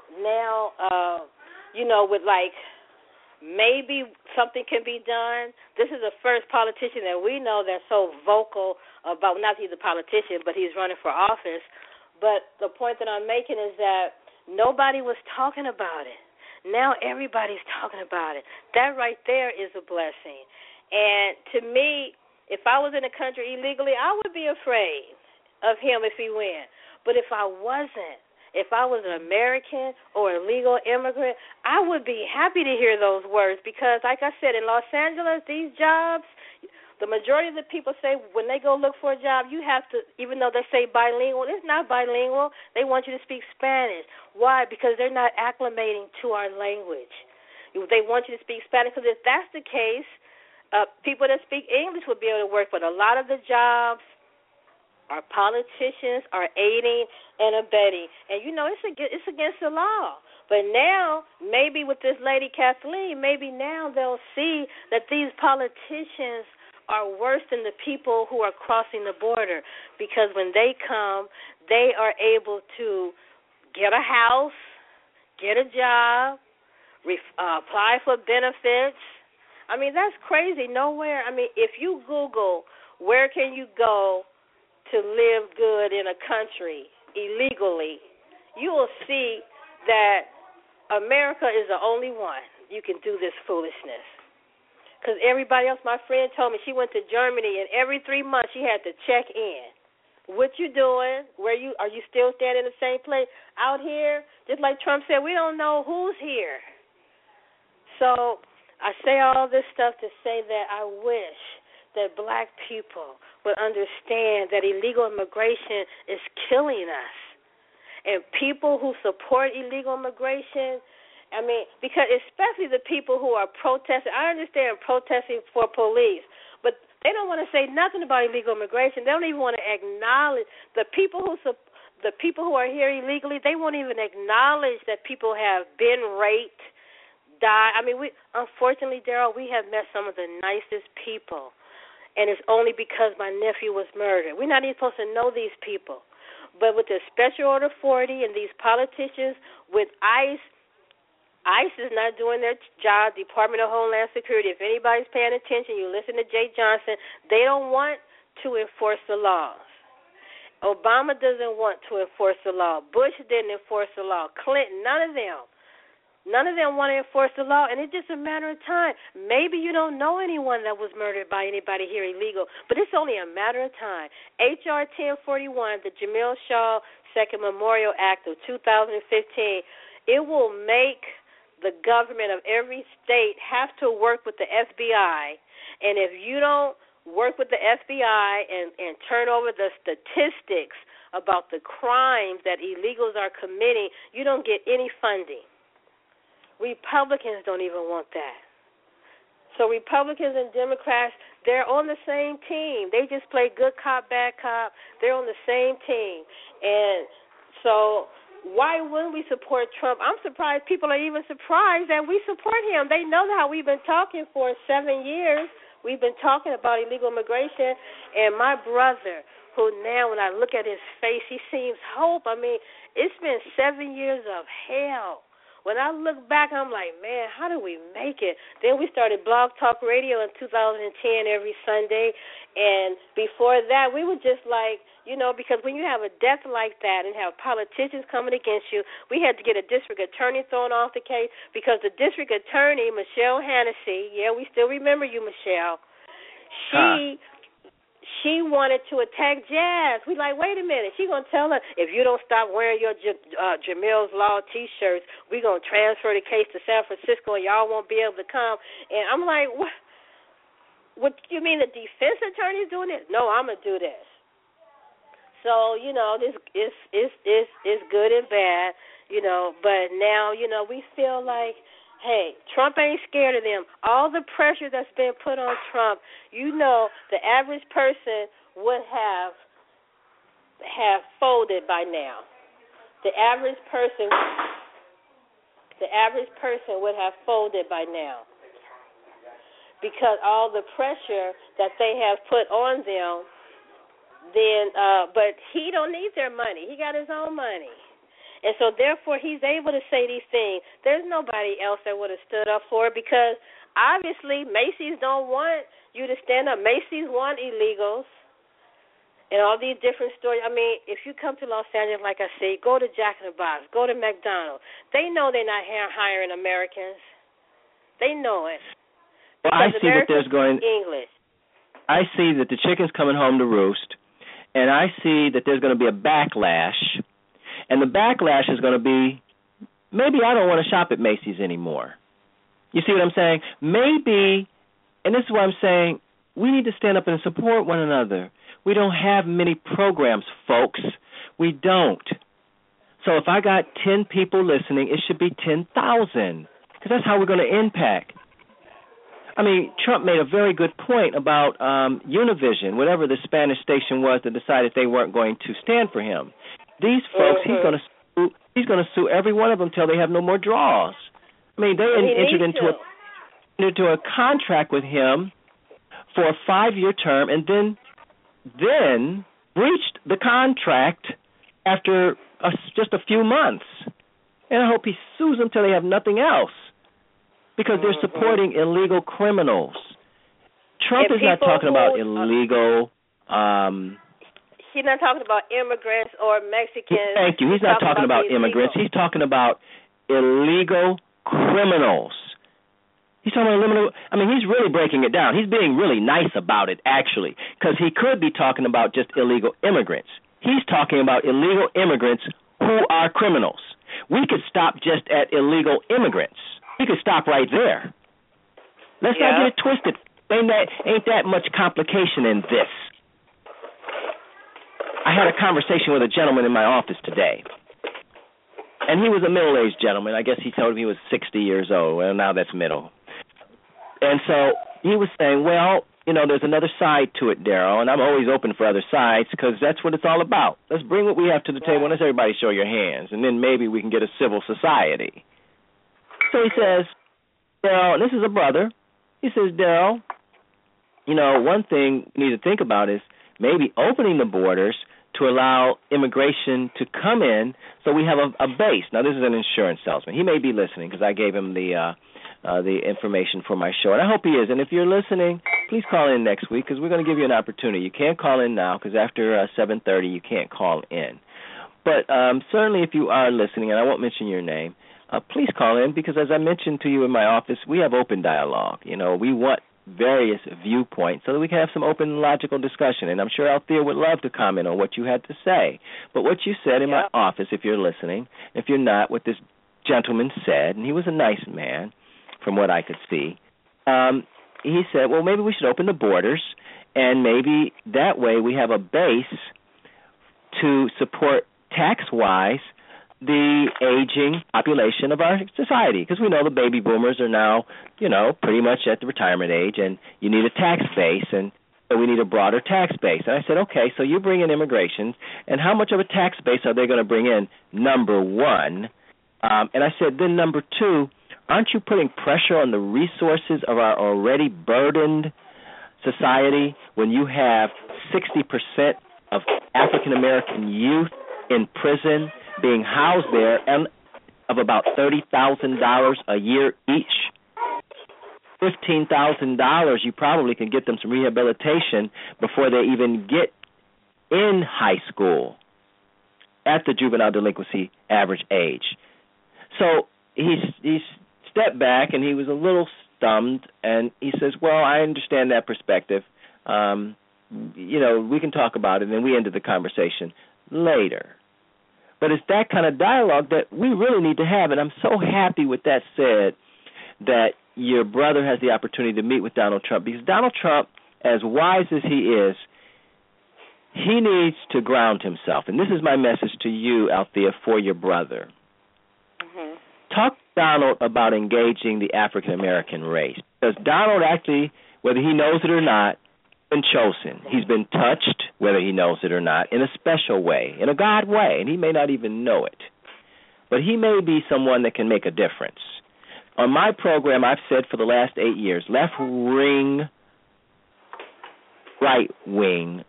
now, you know, with like maybe something can be done. This is the first politician that we know that's so vocal about, not that he's a politician, but he's running for office. But the point that I'm making is that nobody was talking about it. Now everybody's talking about it. That right there is a blessing. And to me, if I was in a country illegally, I would be afraid of him if he went. But if I wasn't, if I was an American or a legal immigrant, I would be happy to hear those words, because, like I said, in Los Angeles, these jobs, the majority of the people say when they go look for a job, you have to, even though they say bilingual, it's not bilingual. They want you to speak Spanish. Why? Because they're not acclimating to our language. They want you to speak Spanish, because if that's the case, people that speak English would be able to work. But a lot of the jobs, our politicians are aiding and abetting. And, you know, it's against the law. But now, maybe with this lady Kathleen, maybe now they'll see that these politicians are worse than the people who are crossing the border, because when they come, they are able to get a house, get a job, apply for benefits. I mean, that's crazy. Nowhere. I mean, if you Google where can you go to live good in a country illegally, you will see that America is the only one you can do this foolishness. Because everybody else, my friend told me she went to Germany, and every 3 months she had to check in. What you doing? Are you still standing in the same place? Out here, just like Trump said, we don't know who's here. So I say all this stuff to say that I wish that black people would understand that illegal immigration is killing us. And people who support illegal immigration, I mean, because especially the people who are protesting. I understand protesting for police, but they don't want to say nothing about illegal immigration. They don't even want to acknowledge the people who are here illegally. They won't even acknowledge that people have been raped, died. I mean, unfortunately, Daryl, we have met some of the nicest people, and it's only because my nephew was murdered. We're not even supposed to know these people. But with the Special Order 40 and these politicians with ICE is not doing their job, Department of Homeland Security. If anybody's paying attention, you listen to Jay Johnson, they don't want to enforce the laws. Obama doesn't want to enforce the law. Bush didn't enforce the law. Clinton, none of them. None of them want to enforce the law, and it's just a matter of time. Maybe you don't know anyone that was murdered by anybody here illegal, but it's only a matter of time. H.R. 1041, the Jamil Shaw Second Memorial Act of 2015, it will make the government of every state have to work with the FBI, and if you don't work with the FBI and turn over the statistics about the crimes that illegals are committing, you don't get any funding. Republicans don't even want that. So Republicans and Democrats, They're on the same team. They just play good cop, bad cop. They're on the same team. And so why wouldn't we support Trump? I'm surprised people are even surprised that we support him. They know how we've been talking for 7 years. We've been talking about illegal immigration. And my brother, who now when I look at his face, he seems hope. I mean, it's been 7 years of hell. When I look back, I'm like, man, how do we make it? Then we started Blog Talk Radio in 2010 every Sunday. And before that, we were just like, you know, because when you have a death like that and have politicians coming against you, we had to get a district attorney thrown off the case because the district attorney, Michelle Hannessy, yeah, we still remember you, Michelle, she wanted to attack Jazz. We like, wait a minute. She going to tell her, if you don't stop wearing your Jamil's Law T-shirts, we going to transfer the case to San Francisco and y'all won't be able to come. And I'm like, what you mean the defense attorney is doing this? No, I'm going to do this. So, you know, this is good and bad, you know, but now, you know, we feel like, hey, Trump ain't scared of them. All the pressure that's been put on Trump, you know, the average person would have folded by now. The average person would have folded by now because all the pressure that they have put on them. Then, but he don't need their money. He got his own money. And so, therefore, he's able to say these things. There's nobody else that would have stood up for it because, obviously, Macy's don't want you to stand up. Macy's want illegals and all these different stores. I mean, if you come to Los Angeles, like I say, go to Jack in the Box, go to McDonald's. They know they're not hiring Americans. They know it. Well, I see that there's going English. I see that the chicken's coming home to roost, and I see that there's going to be a backlash. And the backlash is going to be, maybe I don't want to shop at Macy's anymore. You see what I'm saying? Maybe, and this is what I'm saying, we need to stand up and support one another. We don't have many programs, folks. We don't. So if I got 10 people listening, it should be 10,000, because that's how we're going to impact. I mean, Trump made a very good point about Univision, whatever the Spanish station was that decided they weren't going to stand for him. These folks, he's going to sue every one of them until they have no more draws. I mean, they entered into a contract with him for a 5-year term, and then breached the contract after just a few months. And I hope he sues them until they have nothing else, because they're supporting illegal criminals. Trump is not talking about illegal. He's not talking about immigrants or Mexicans. Thank you. He's not talking about immigrants. He's talking about illegal criminals. He's talking about he's really breaking it down. He's being really nice about it, actually, because he could be talking about just illegal immigrants. He's talking about illegal immigrants who are criminals. We could stop just at illegal immigrants. We could stop right there. Let's not get it twisted. Ain't that much complication in this. I had a conversation with a gentleman in my office today, and he was a middle-aged gentleman. I guess he told me he was 60 years old. Well, now that's middle. And so he was saying, well, you know, there's another side to it, Darryl, and I'm always open for other sides because that's what it's all about. Let's bring what we have to the table and let's everybody show your hands, and then maybe we can get a civil society. So he says, Darryl, and this is a brother, he says, Darryl, you know, one thing we need to think about is maybe opening the borders to allow immigration to come in so we have a base. Now, this is an insurance salesman. He may be listening because I gave him the information for my show, and I hope he is. And if you're listening, please call in next week because we're going to give you an opportunity. You can't call in now because after 7:30 you can't call in. But certainly if you are listening, and I won't mention your name, please call in because as I mentioned to you in my office, we have open dialogue. You know, we want various viewpoints so that we can have some open and logical discussion. And I'm sure Althea would love to comment on what you had to say. But what you said in my office, if you're listening, if you're not, what this gentleman said, and he was a nice man from what I could see, he said, well, maybe we should open the borders, and maybe that way we have a base to support tax-wise the aging population of our society, because we know the baby boomers are now, pretty much at the retirement age, and you need a tax base, and so we need a broader tax base. And I said, okay, so you bring in immigration, and how much of a tax base are they going to bring in, number one? And I said, then number two, aren't you putting pressure on the resources of our already burdened society when you have 60% of African-American youth in prison being housed there and of about $30,000 a year each? $15,000, you probably can get them some rehabilitation before they even get in high school at the juvenile delinquency average age. So he stepped back, and he was a little stumped, and he says, well, I understand that perspective. We can talk about it, and then we ended the conversation later. But it's that kind of dialogue that we really need to have, and I'm so happy with that said that your brother has the opportunity to meet with Donald Trump, because Donald Trump, as wise as he is, he needs to ground himself. And this is my message to you, Althea, for your brother. Mm-hmm. Talk to Donald about engaging the African-American race, because Donald actually, whether he knows it or not, been chosen. He's been touched, whether he knows it or not, in a special way, in a God way, and he may not even know it. But he may be someone that can make a difference. On my program, I've said for the last 8 years, left wing, right wing,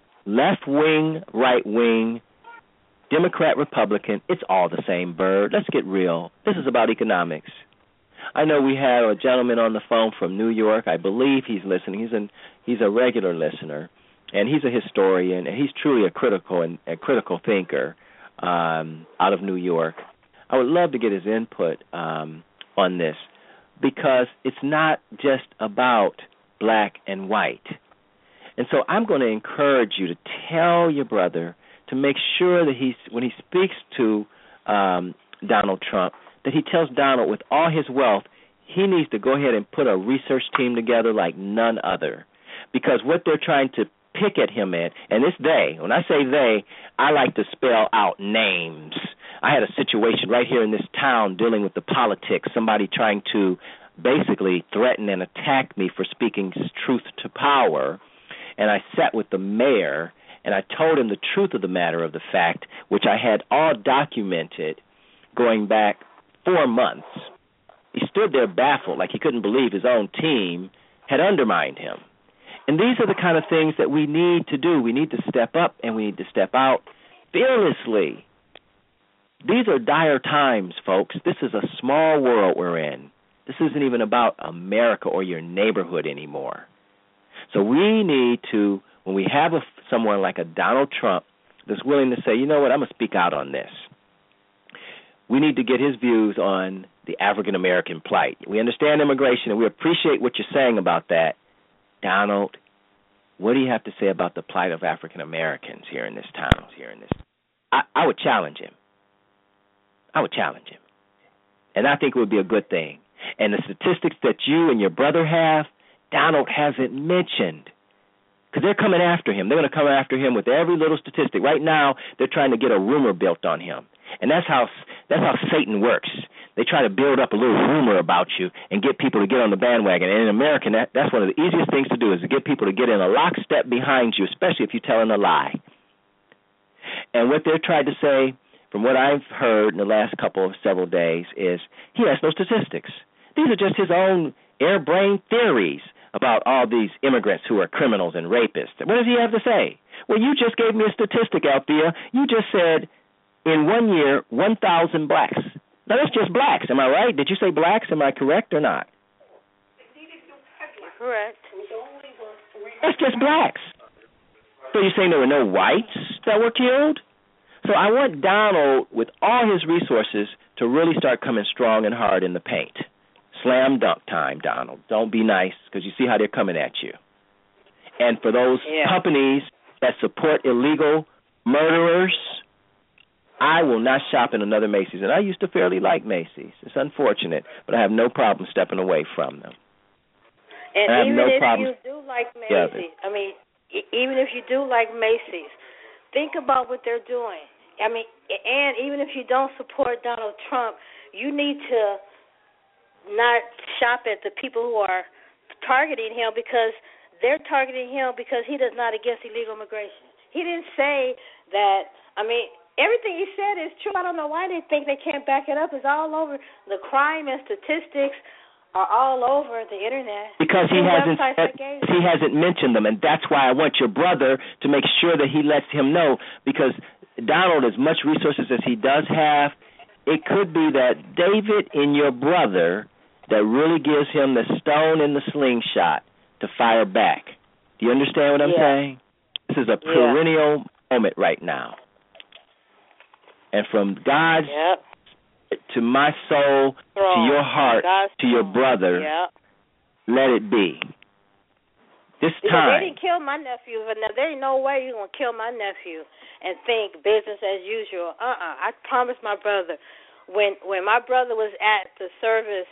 Democrat, Republican, it's all the same bird. Let's get real. This is about economics. I know we have a gentleman on the phone from New York. I believe he's listening. He's a regular listener, and he's a historian, and he's truly a critical thinker out of New York. I would love to get his input on this, because it's not just about black and white. And so I'm going to encourage you to tell your brother to make sure that when he speaks to Donald Trump, that he tells Donald with all his wealth, he needs to go ahead and put a research team together like none other. Because what they're trying to pick at him at, and it's they, when I say they, I like to spell out names. I had a situation right here in this town dealing with the politics, somebody trying to basically threaten and attack me for speaking truth to power, and I sat with the mayor, and I told him the truth of the matter of the fact, which I had all documented going back 4 months. He stood there baffled, like he couldn't believe his own team had undermined him. And these are the kind of things that we need to do. We need to step up, and we need to step out fearlessly. These are dire times, folks. This is a small world we're in. This isn't even about America or your neighborhood anymore. So we need to, when we have someone like a Donald Trump that's willing to say, you know what, I'm going to speak out on this. We need to get his views on the African-American plight. We understand immigration, and we appreciate what you're saying about that. Donald, what do you have to say about the plight of African-Americans here in this town? I would challenge him. And I think it would be a good thing. And the statistics that you and your brother have, Donald hasn't mentioned, because they're coming after him. They're going to come after him with every little statistic. Right now, they're trying to get a rumor built on him. And that's how Satan works. They try to build up a little rumor about you and get people to get on the bandwagon. And in America, that's one of the easiest things to do, is to get people to get in a lockstep behind you, especially if you're telling a lie. And what they're trying to say, from what I've heard in the last several days, is he has no statistics. These are just his own airbrain theories about all these immigrants who are criminals and rapists. What does he have to say? Well, you just gave me a statistic, Althea. You just said in 1 year, 1,000 blacks. Now, that's just blacks. Am I right? Did you say blacks? Am I correct or not? Correct. That's just blacks. So you're saying there were no whites that were killed? So I want Donald, with all his resources, to really start coming strong and hard in the paint. Slam dunk time, Donald. Don't be nice, because you see how they're coming at you. And for those companies that support illegal murderers, I will not shop in another Macy's. And I used to fairly like Macy's. It's unfortunate, but I have no problem stepping away from them. And even if you do like Macy's, even if you do like Macy's, think about what they're doing. and even if you don't support Donald Trump, you need to not shop at the people who are targeting him, because they're targeting him because he does not against illegal immigration. He didn't say that. I mean, everything he said is true. I don't know why they think they can't back it up. It's all over. The crime and statistics are all over the internet. Because he hasn't mentioned them, and that's why I want your brother to make sure that he lets him know, because Donald, as much resources as he does have, it could be that David in your brother that really gives him the stone and the slingshot to fire back. Do you understand what I'm saying? This is a perennial moment right now. And from God's to my soul, to your heart, to your brother, let it be. This time. They didn't kill my nephew. There ain't no way you're going to kill my nephew and think business as usual. I promised my brother. When my brother was at the service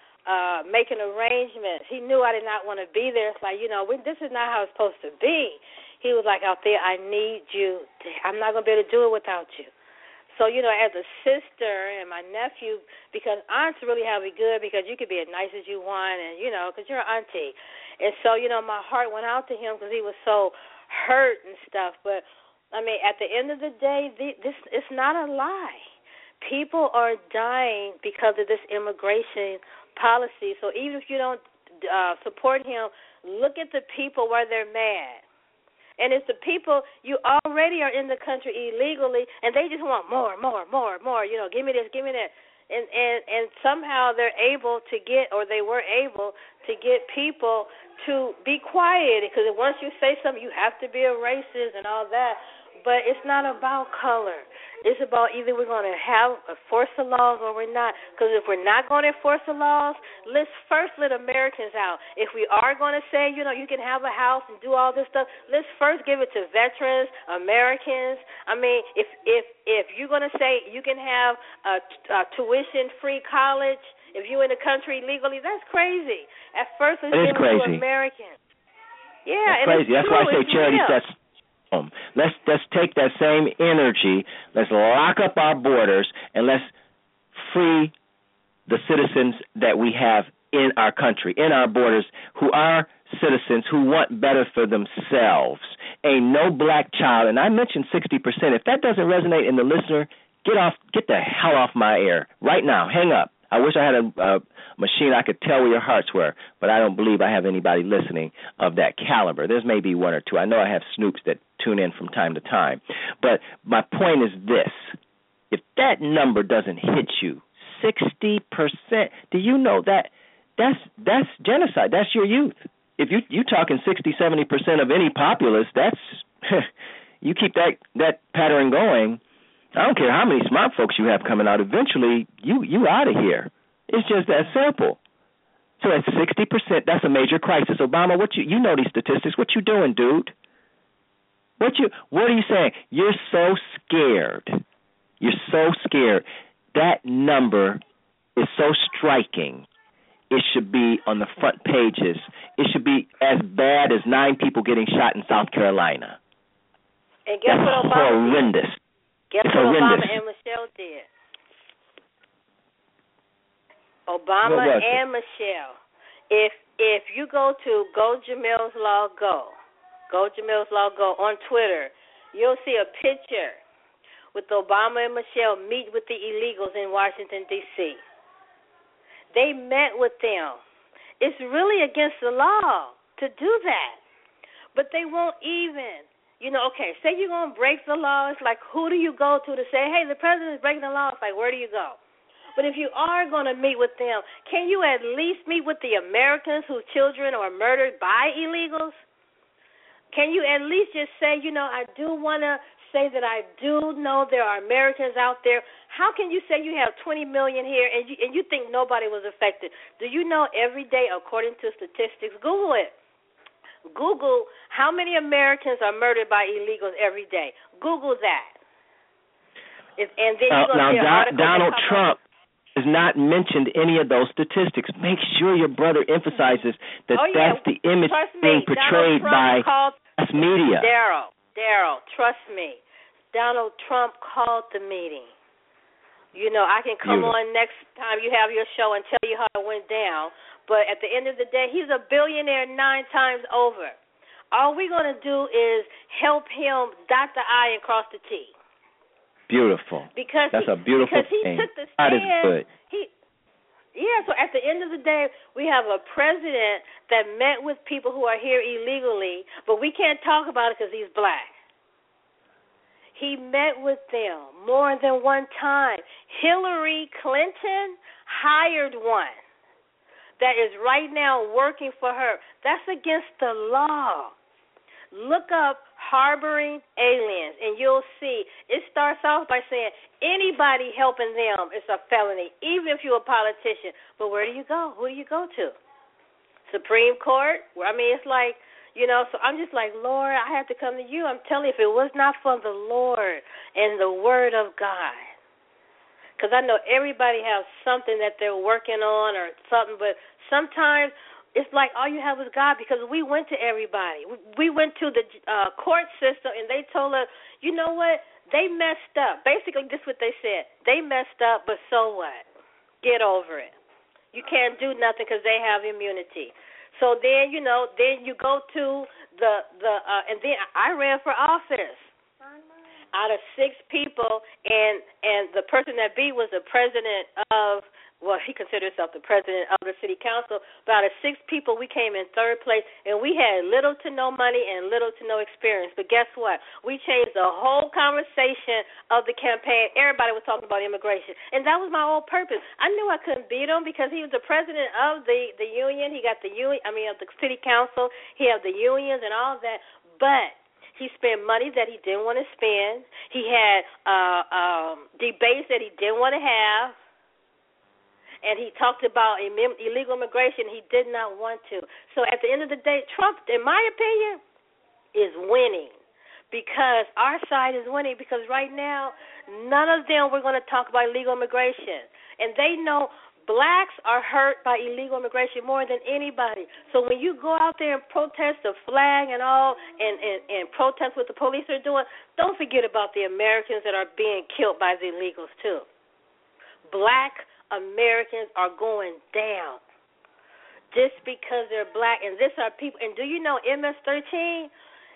making arrangements, he knew I did not want to be there. It's like, this is not how it's supposed to be. He was like, out there, I need you. I'm not going to be able to do it without you. So, as a sister and my nephew, because aunts really have it good, because you could be as nice as you want, and, because you're an auntie. And so, my heart went out to him because he was so hurt and stuff. But, I mean, at the end of the day, it's not a lie. People are dying because of this immigration policy. So even if you don't support him, look at the people where they're mad. And it's the people you already are in the country illegally, and they just want more. Give me this, give me that. And somehow they're able to get, or they were able to get people to be quiet, because once you say something, you have to be a racist and all that. But it's not about color. It's about either we're going to enforce the laws or we're not. Because if we're not going to enforce the laws, let's first let Americans out. If we are going to say, you can have a house and do all this stuff, let's first give it to veterans, Americans. I mean, if you're going to say you can have a tuition-free college if you're in the country legally, that's crazy. At first, let's give it to Americans. Yeah, that's crazy. That's why I say charity sets. Let's take that same energy, let's lock up our borders, and let's free the citizens that we have in our country, in our borders, who are citizens who want better for themselves. Ain't no black child, and I mentioned 60%. If that doesn't resonate in the listener, get the hell off my air right now. Hang up. I wish I had a machine I could tell where your hearts were, but I don't believe I have anybody listening of that caliber. There's maybe one or two. I know I have snoops that tune in from time to time. But my point is this. If that number doesn't hit you, 60%, do you know that's genocide? That's your youth. If you're talking 60, 70% of any populace, that's you keep that pattern going, I don't care how many smart folks you have coming out. Eventually, you out of here. It's just that simple. So at 60%, that's a major crisis. Obama, you know these statistics. What you doing, dude? What are you saying? You're so scared. You're so scared. That number is so striking. It should be on the front pages. It should be as bad as 9 people getting shot in South Carolina. And guess what Obama horrendous. Did? Guess what Obama and Michelle did? Obama and Michelle. If you go to Go Jamil's Law Go on Twitter, you'll see a picture with Obama and Michelle meet with the illegals in Washington, D.C. They met with them. It's really against the law to do that. But they won't even. Okay, say you're going to break the law. It's like, who do you go to say, hey, the president is breaking the law? It's like, where do you go? But if you are going to meet with them, can you at least meet with the Americans whose children are murdered by illegals? Can you at least just say, I do want to say that I do know there are Americans out there. How can you say you have 20 million here and you think nobody was affected? Do you know every day, according to statistics, Google it. Google how many Americans are murdered by illegals every day. Google that. And then you're going to see an article. Donald Trump has not mentioned any of those statistics. Make sure your brother emphasizes that that's the image being portrayed by mass media. Daryl, trust me. Donald Trump called the meeting. You know, I can come on next time you have your show and tell you how it went down. But at the end of the day, he's a billionaire 9 times over. All we're going to do is help him dot the I and cross the T. Beautiful. That's a beautiful thing. Took the stand. God is good. So at the end of the day, we have a president that met with people who are here illegally, but we can't talk about it because he's black. He met with them more than one time. Hillary Clinton hired one that is right now working for her. That's against the law. Look up harboring aliens, and you'll see it starts off by saying anybody helping them is a felony, even if you're a politician. But where do you go? Who do you go to? Supreme Court? I mean, it's like, you know, so I'm just like, Lord, I have to come to you. I'm telling you, if it was not for the Lord and the Word of God, because I know everybody has something that they're working on or something, but sometimes it's like all you have is God, because we went to everybody. We went to the court system, and they told us, you know what, they messed up. Basically, this is what they said. They messed up, but so what? Get over it. You can't do nothing because they have immunity. So then, you know, then you go to and then I ran for office. Out of 6 people, and the person that beat was the president of, well, he considered himself the president of the city council. But out of 6 people, we came in 3rd place, and we had little to no money and little to no experience. But guess what? We changed the whole conversation of the campaign. Everybody was talking about immigration, and that was my whole purpose. I knew I couldn't beat him because he was the president of the union. He got the union. Of the city council. He had the unions and all that, but he spent money that he didn't want to spend. He had debates that he didn't want to have. And he talked about illegal immigration. He did not want to. So at the end of the day, Trump, in my opinion, is winning because our side is winning, because right now none of them we're going to talk about illegal immigration. And they know blacks are hurt by illegal immigration more than anybody. So when you go out there and protest the flag and all and protest what the police are doing, don't forget about the Americans that are being killed by the illegals too. Black Americans are going down just because they're black, and this are people. And do you know MS-13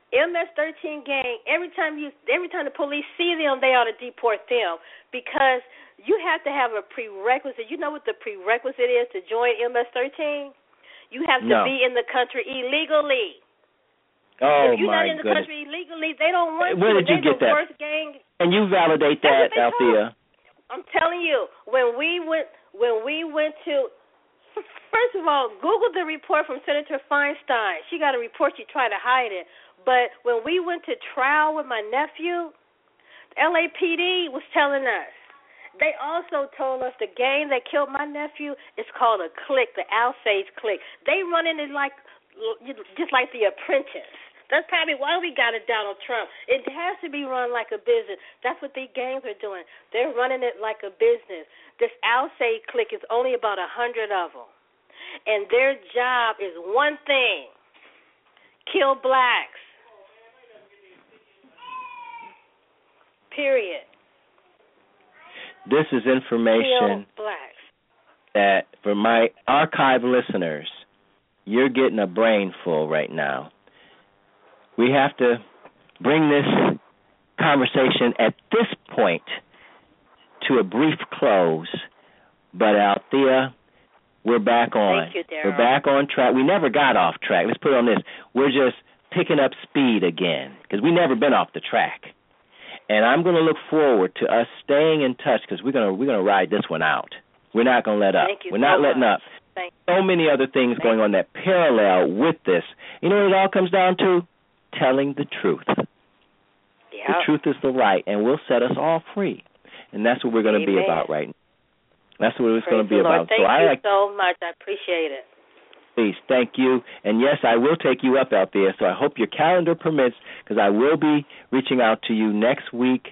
gang? Every time the police see them, they ought to deport them, because you have to have a prerequisite. You know what the prerequisite is to join MS-13? You have to be in the country illegally. Oh, if you're not in the country illegally, they don't want you. Where did you get that? Worst gang. And you validate that, Althea? I'm telling you, when we went to, first of all, Google the report from Senator Feinstein. She got a report. She tried to hide it. But when we went to trial with my nephew, LAPD was telling us. They also told us the gang that killed my nephew is called a clique, the Alsace clique. They running it just like The Apprentice. That's probably why we got a Donald Trump. It has to be run like a business. That's what these gangs are doing. They're running it like a business. This Alsace clique is only about 100 of them. And their job is one thing: kill blacks. Period. This is information that, for my archive listeners, you're getting a brain full right now. We have to bring this conversation at this point to a brief close. But, Althea, we're back on. Thank you, Daryl. We're back on track. We never got off track. Let's put it on this. We're just picking up speed again, because we've never been off the track. And I'm going to look forward to us staying in touch, because we're going to ride this one out. We're not going to let up. We're not letting up. So many other things going on that parallel with this. You know what it all comes down to? Telling the truth. Yep. The truth is the light, and will set us all free. And that's what we're going to be about right now. That's what it's going to be about. Thank you so much. I appreciate it. Please, thank you. And, yes, I will take you up out there, so I hope your calendar permits, because I will be reaching out to you next week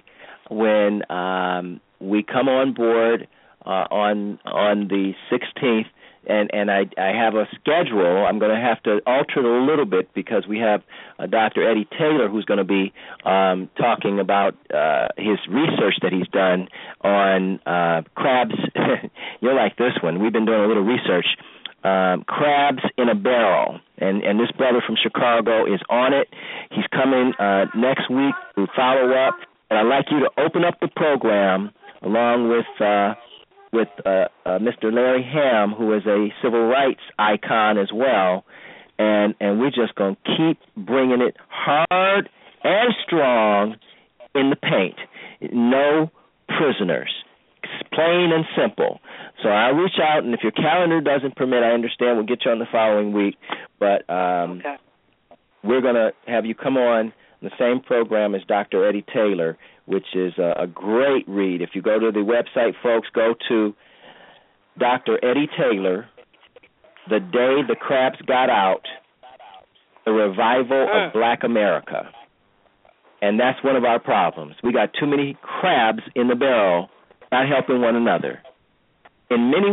when we come on board on the 16th and I have a schedule. I'm going to have to alter it a little bit because we have Dr. Eddie Taylor who's going to be talking about his research that he's done on crabs. You'll like this one. We've been doing a little research. Crabs in a barrel, and this brother from Chicago is on it. He's coming next week to follow up, and I'd like you to open up the program along with Mr. Larry Ham, who is a civil rights icon as well, and we're just going to keep bringing it hard and strong in the paint. No prisoners. It's plain and simple. So I'll reach out, and if your calendar doesn't permit, I understand, we'll get you on the following week. But okay. We're going to have you come on the same program as Dr. Eddie Taylor, which is a great read. If you go to the website, folks, go to Dr. Eddie Taylor, The Day the Crabs Got Out, The Revival of Black America. And that's one of our problems. We got too many crabs in the barrel not helping one another. In many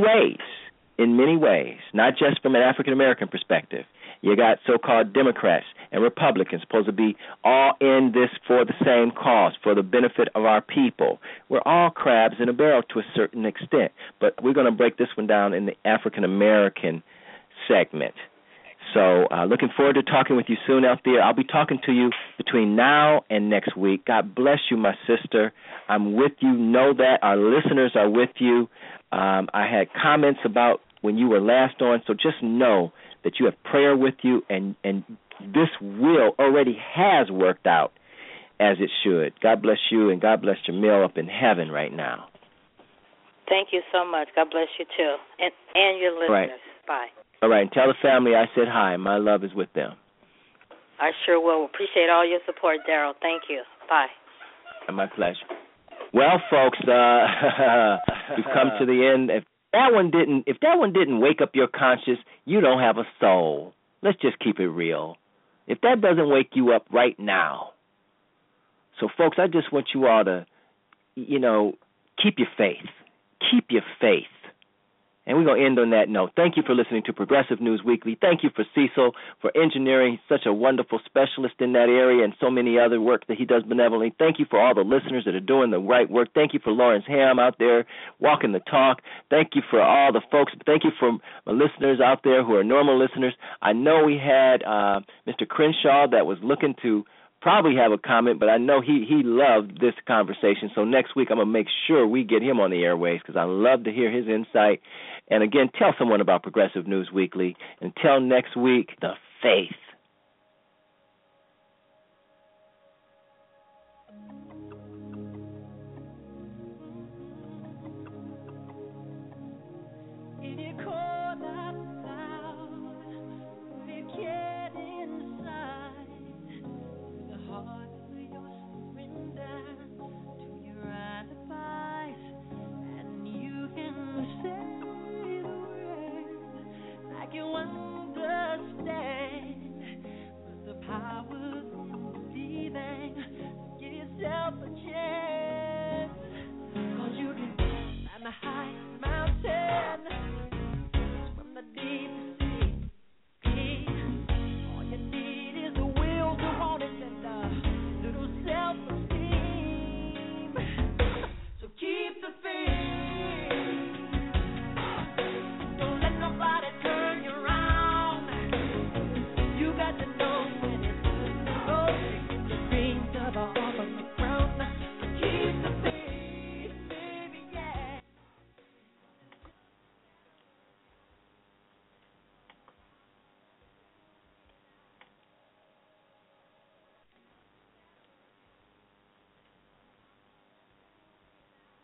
ways, not just from an African-American perspective. You got so-called Democrats and Republicans supposed to be all in this for the same cause, for the benefit of our people. We're all crabs in a barrel to a certain extent, but we're going to break this one down in the African-American segment. So looking forward to talking with you soon out there. I'll be talking to you between now and next week. God bless you, my sister. I'm with you. Know that. Our listeners are with you. I had comments about when you were last on, so just know that you have prayer with you, and this will already has worked out as it should. God bless you, and God bless Jamil up in heaven right now. Thank you so much. God bless you, too, and your listeners. Right. Bye. All right, and tell the family I said hi. My love is with them. I sure will. Appreciate all your support, Daryl. Thank you. Bye. My pleasure. Well, folks, we've come to the end. If that one didn't wake up your conscience, you don't have a soul. Let's just keep it real. If that doesn't wake you up right now. So, folks, I just want you all to, keep your faith. Keep your faith. And we're going to end on that note. Thank you for listening to Progressive News Weekly. Thank you for Cecil for engineering. He's such a wonderful specialist in that area and so many other work that he does benevolently. Thank you for all the listeners that are doing the right work. Thank you for Lawrence Ham out there walking the talk. Thank you for all the folks. Thank you for my listeners out there who are normal listeners. I know we had Mr. Crenshaw that was looking to probably have a comment, but I know he loved this conversation. So next week I'm going to make sure we get him on the airways because I love to hear his insight. And again, tell someone about Progressive News Weekly. Until next week, the faith. Power in believing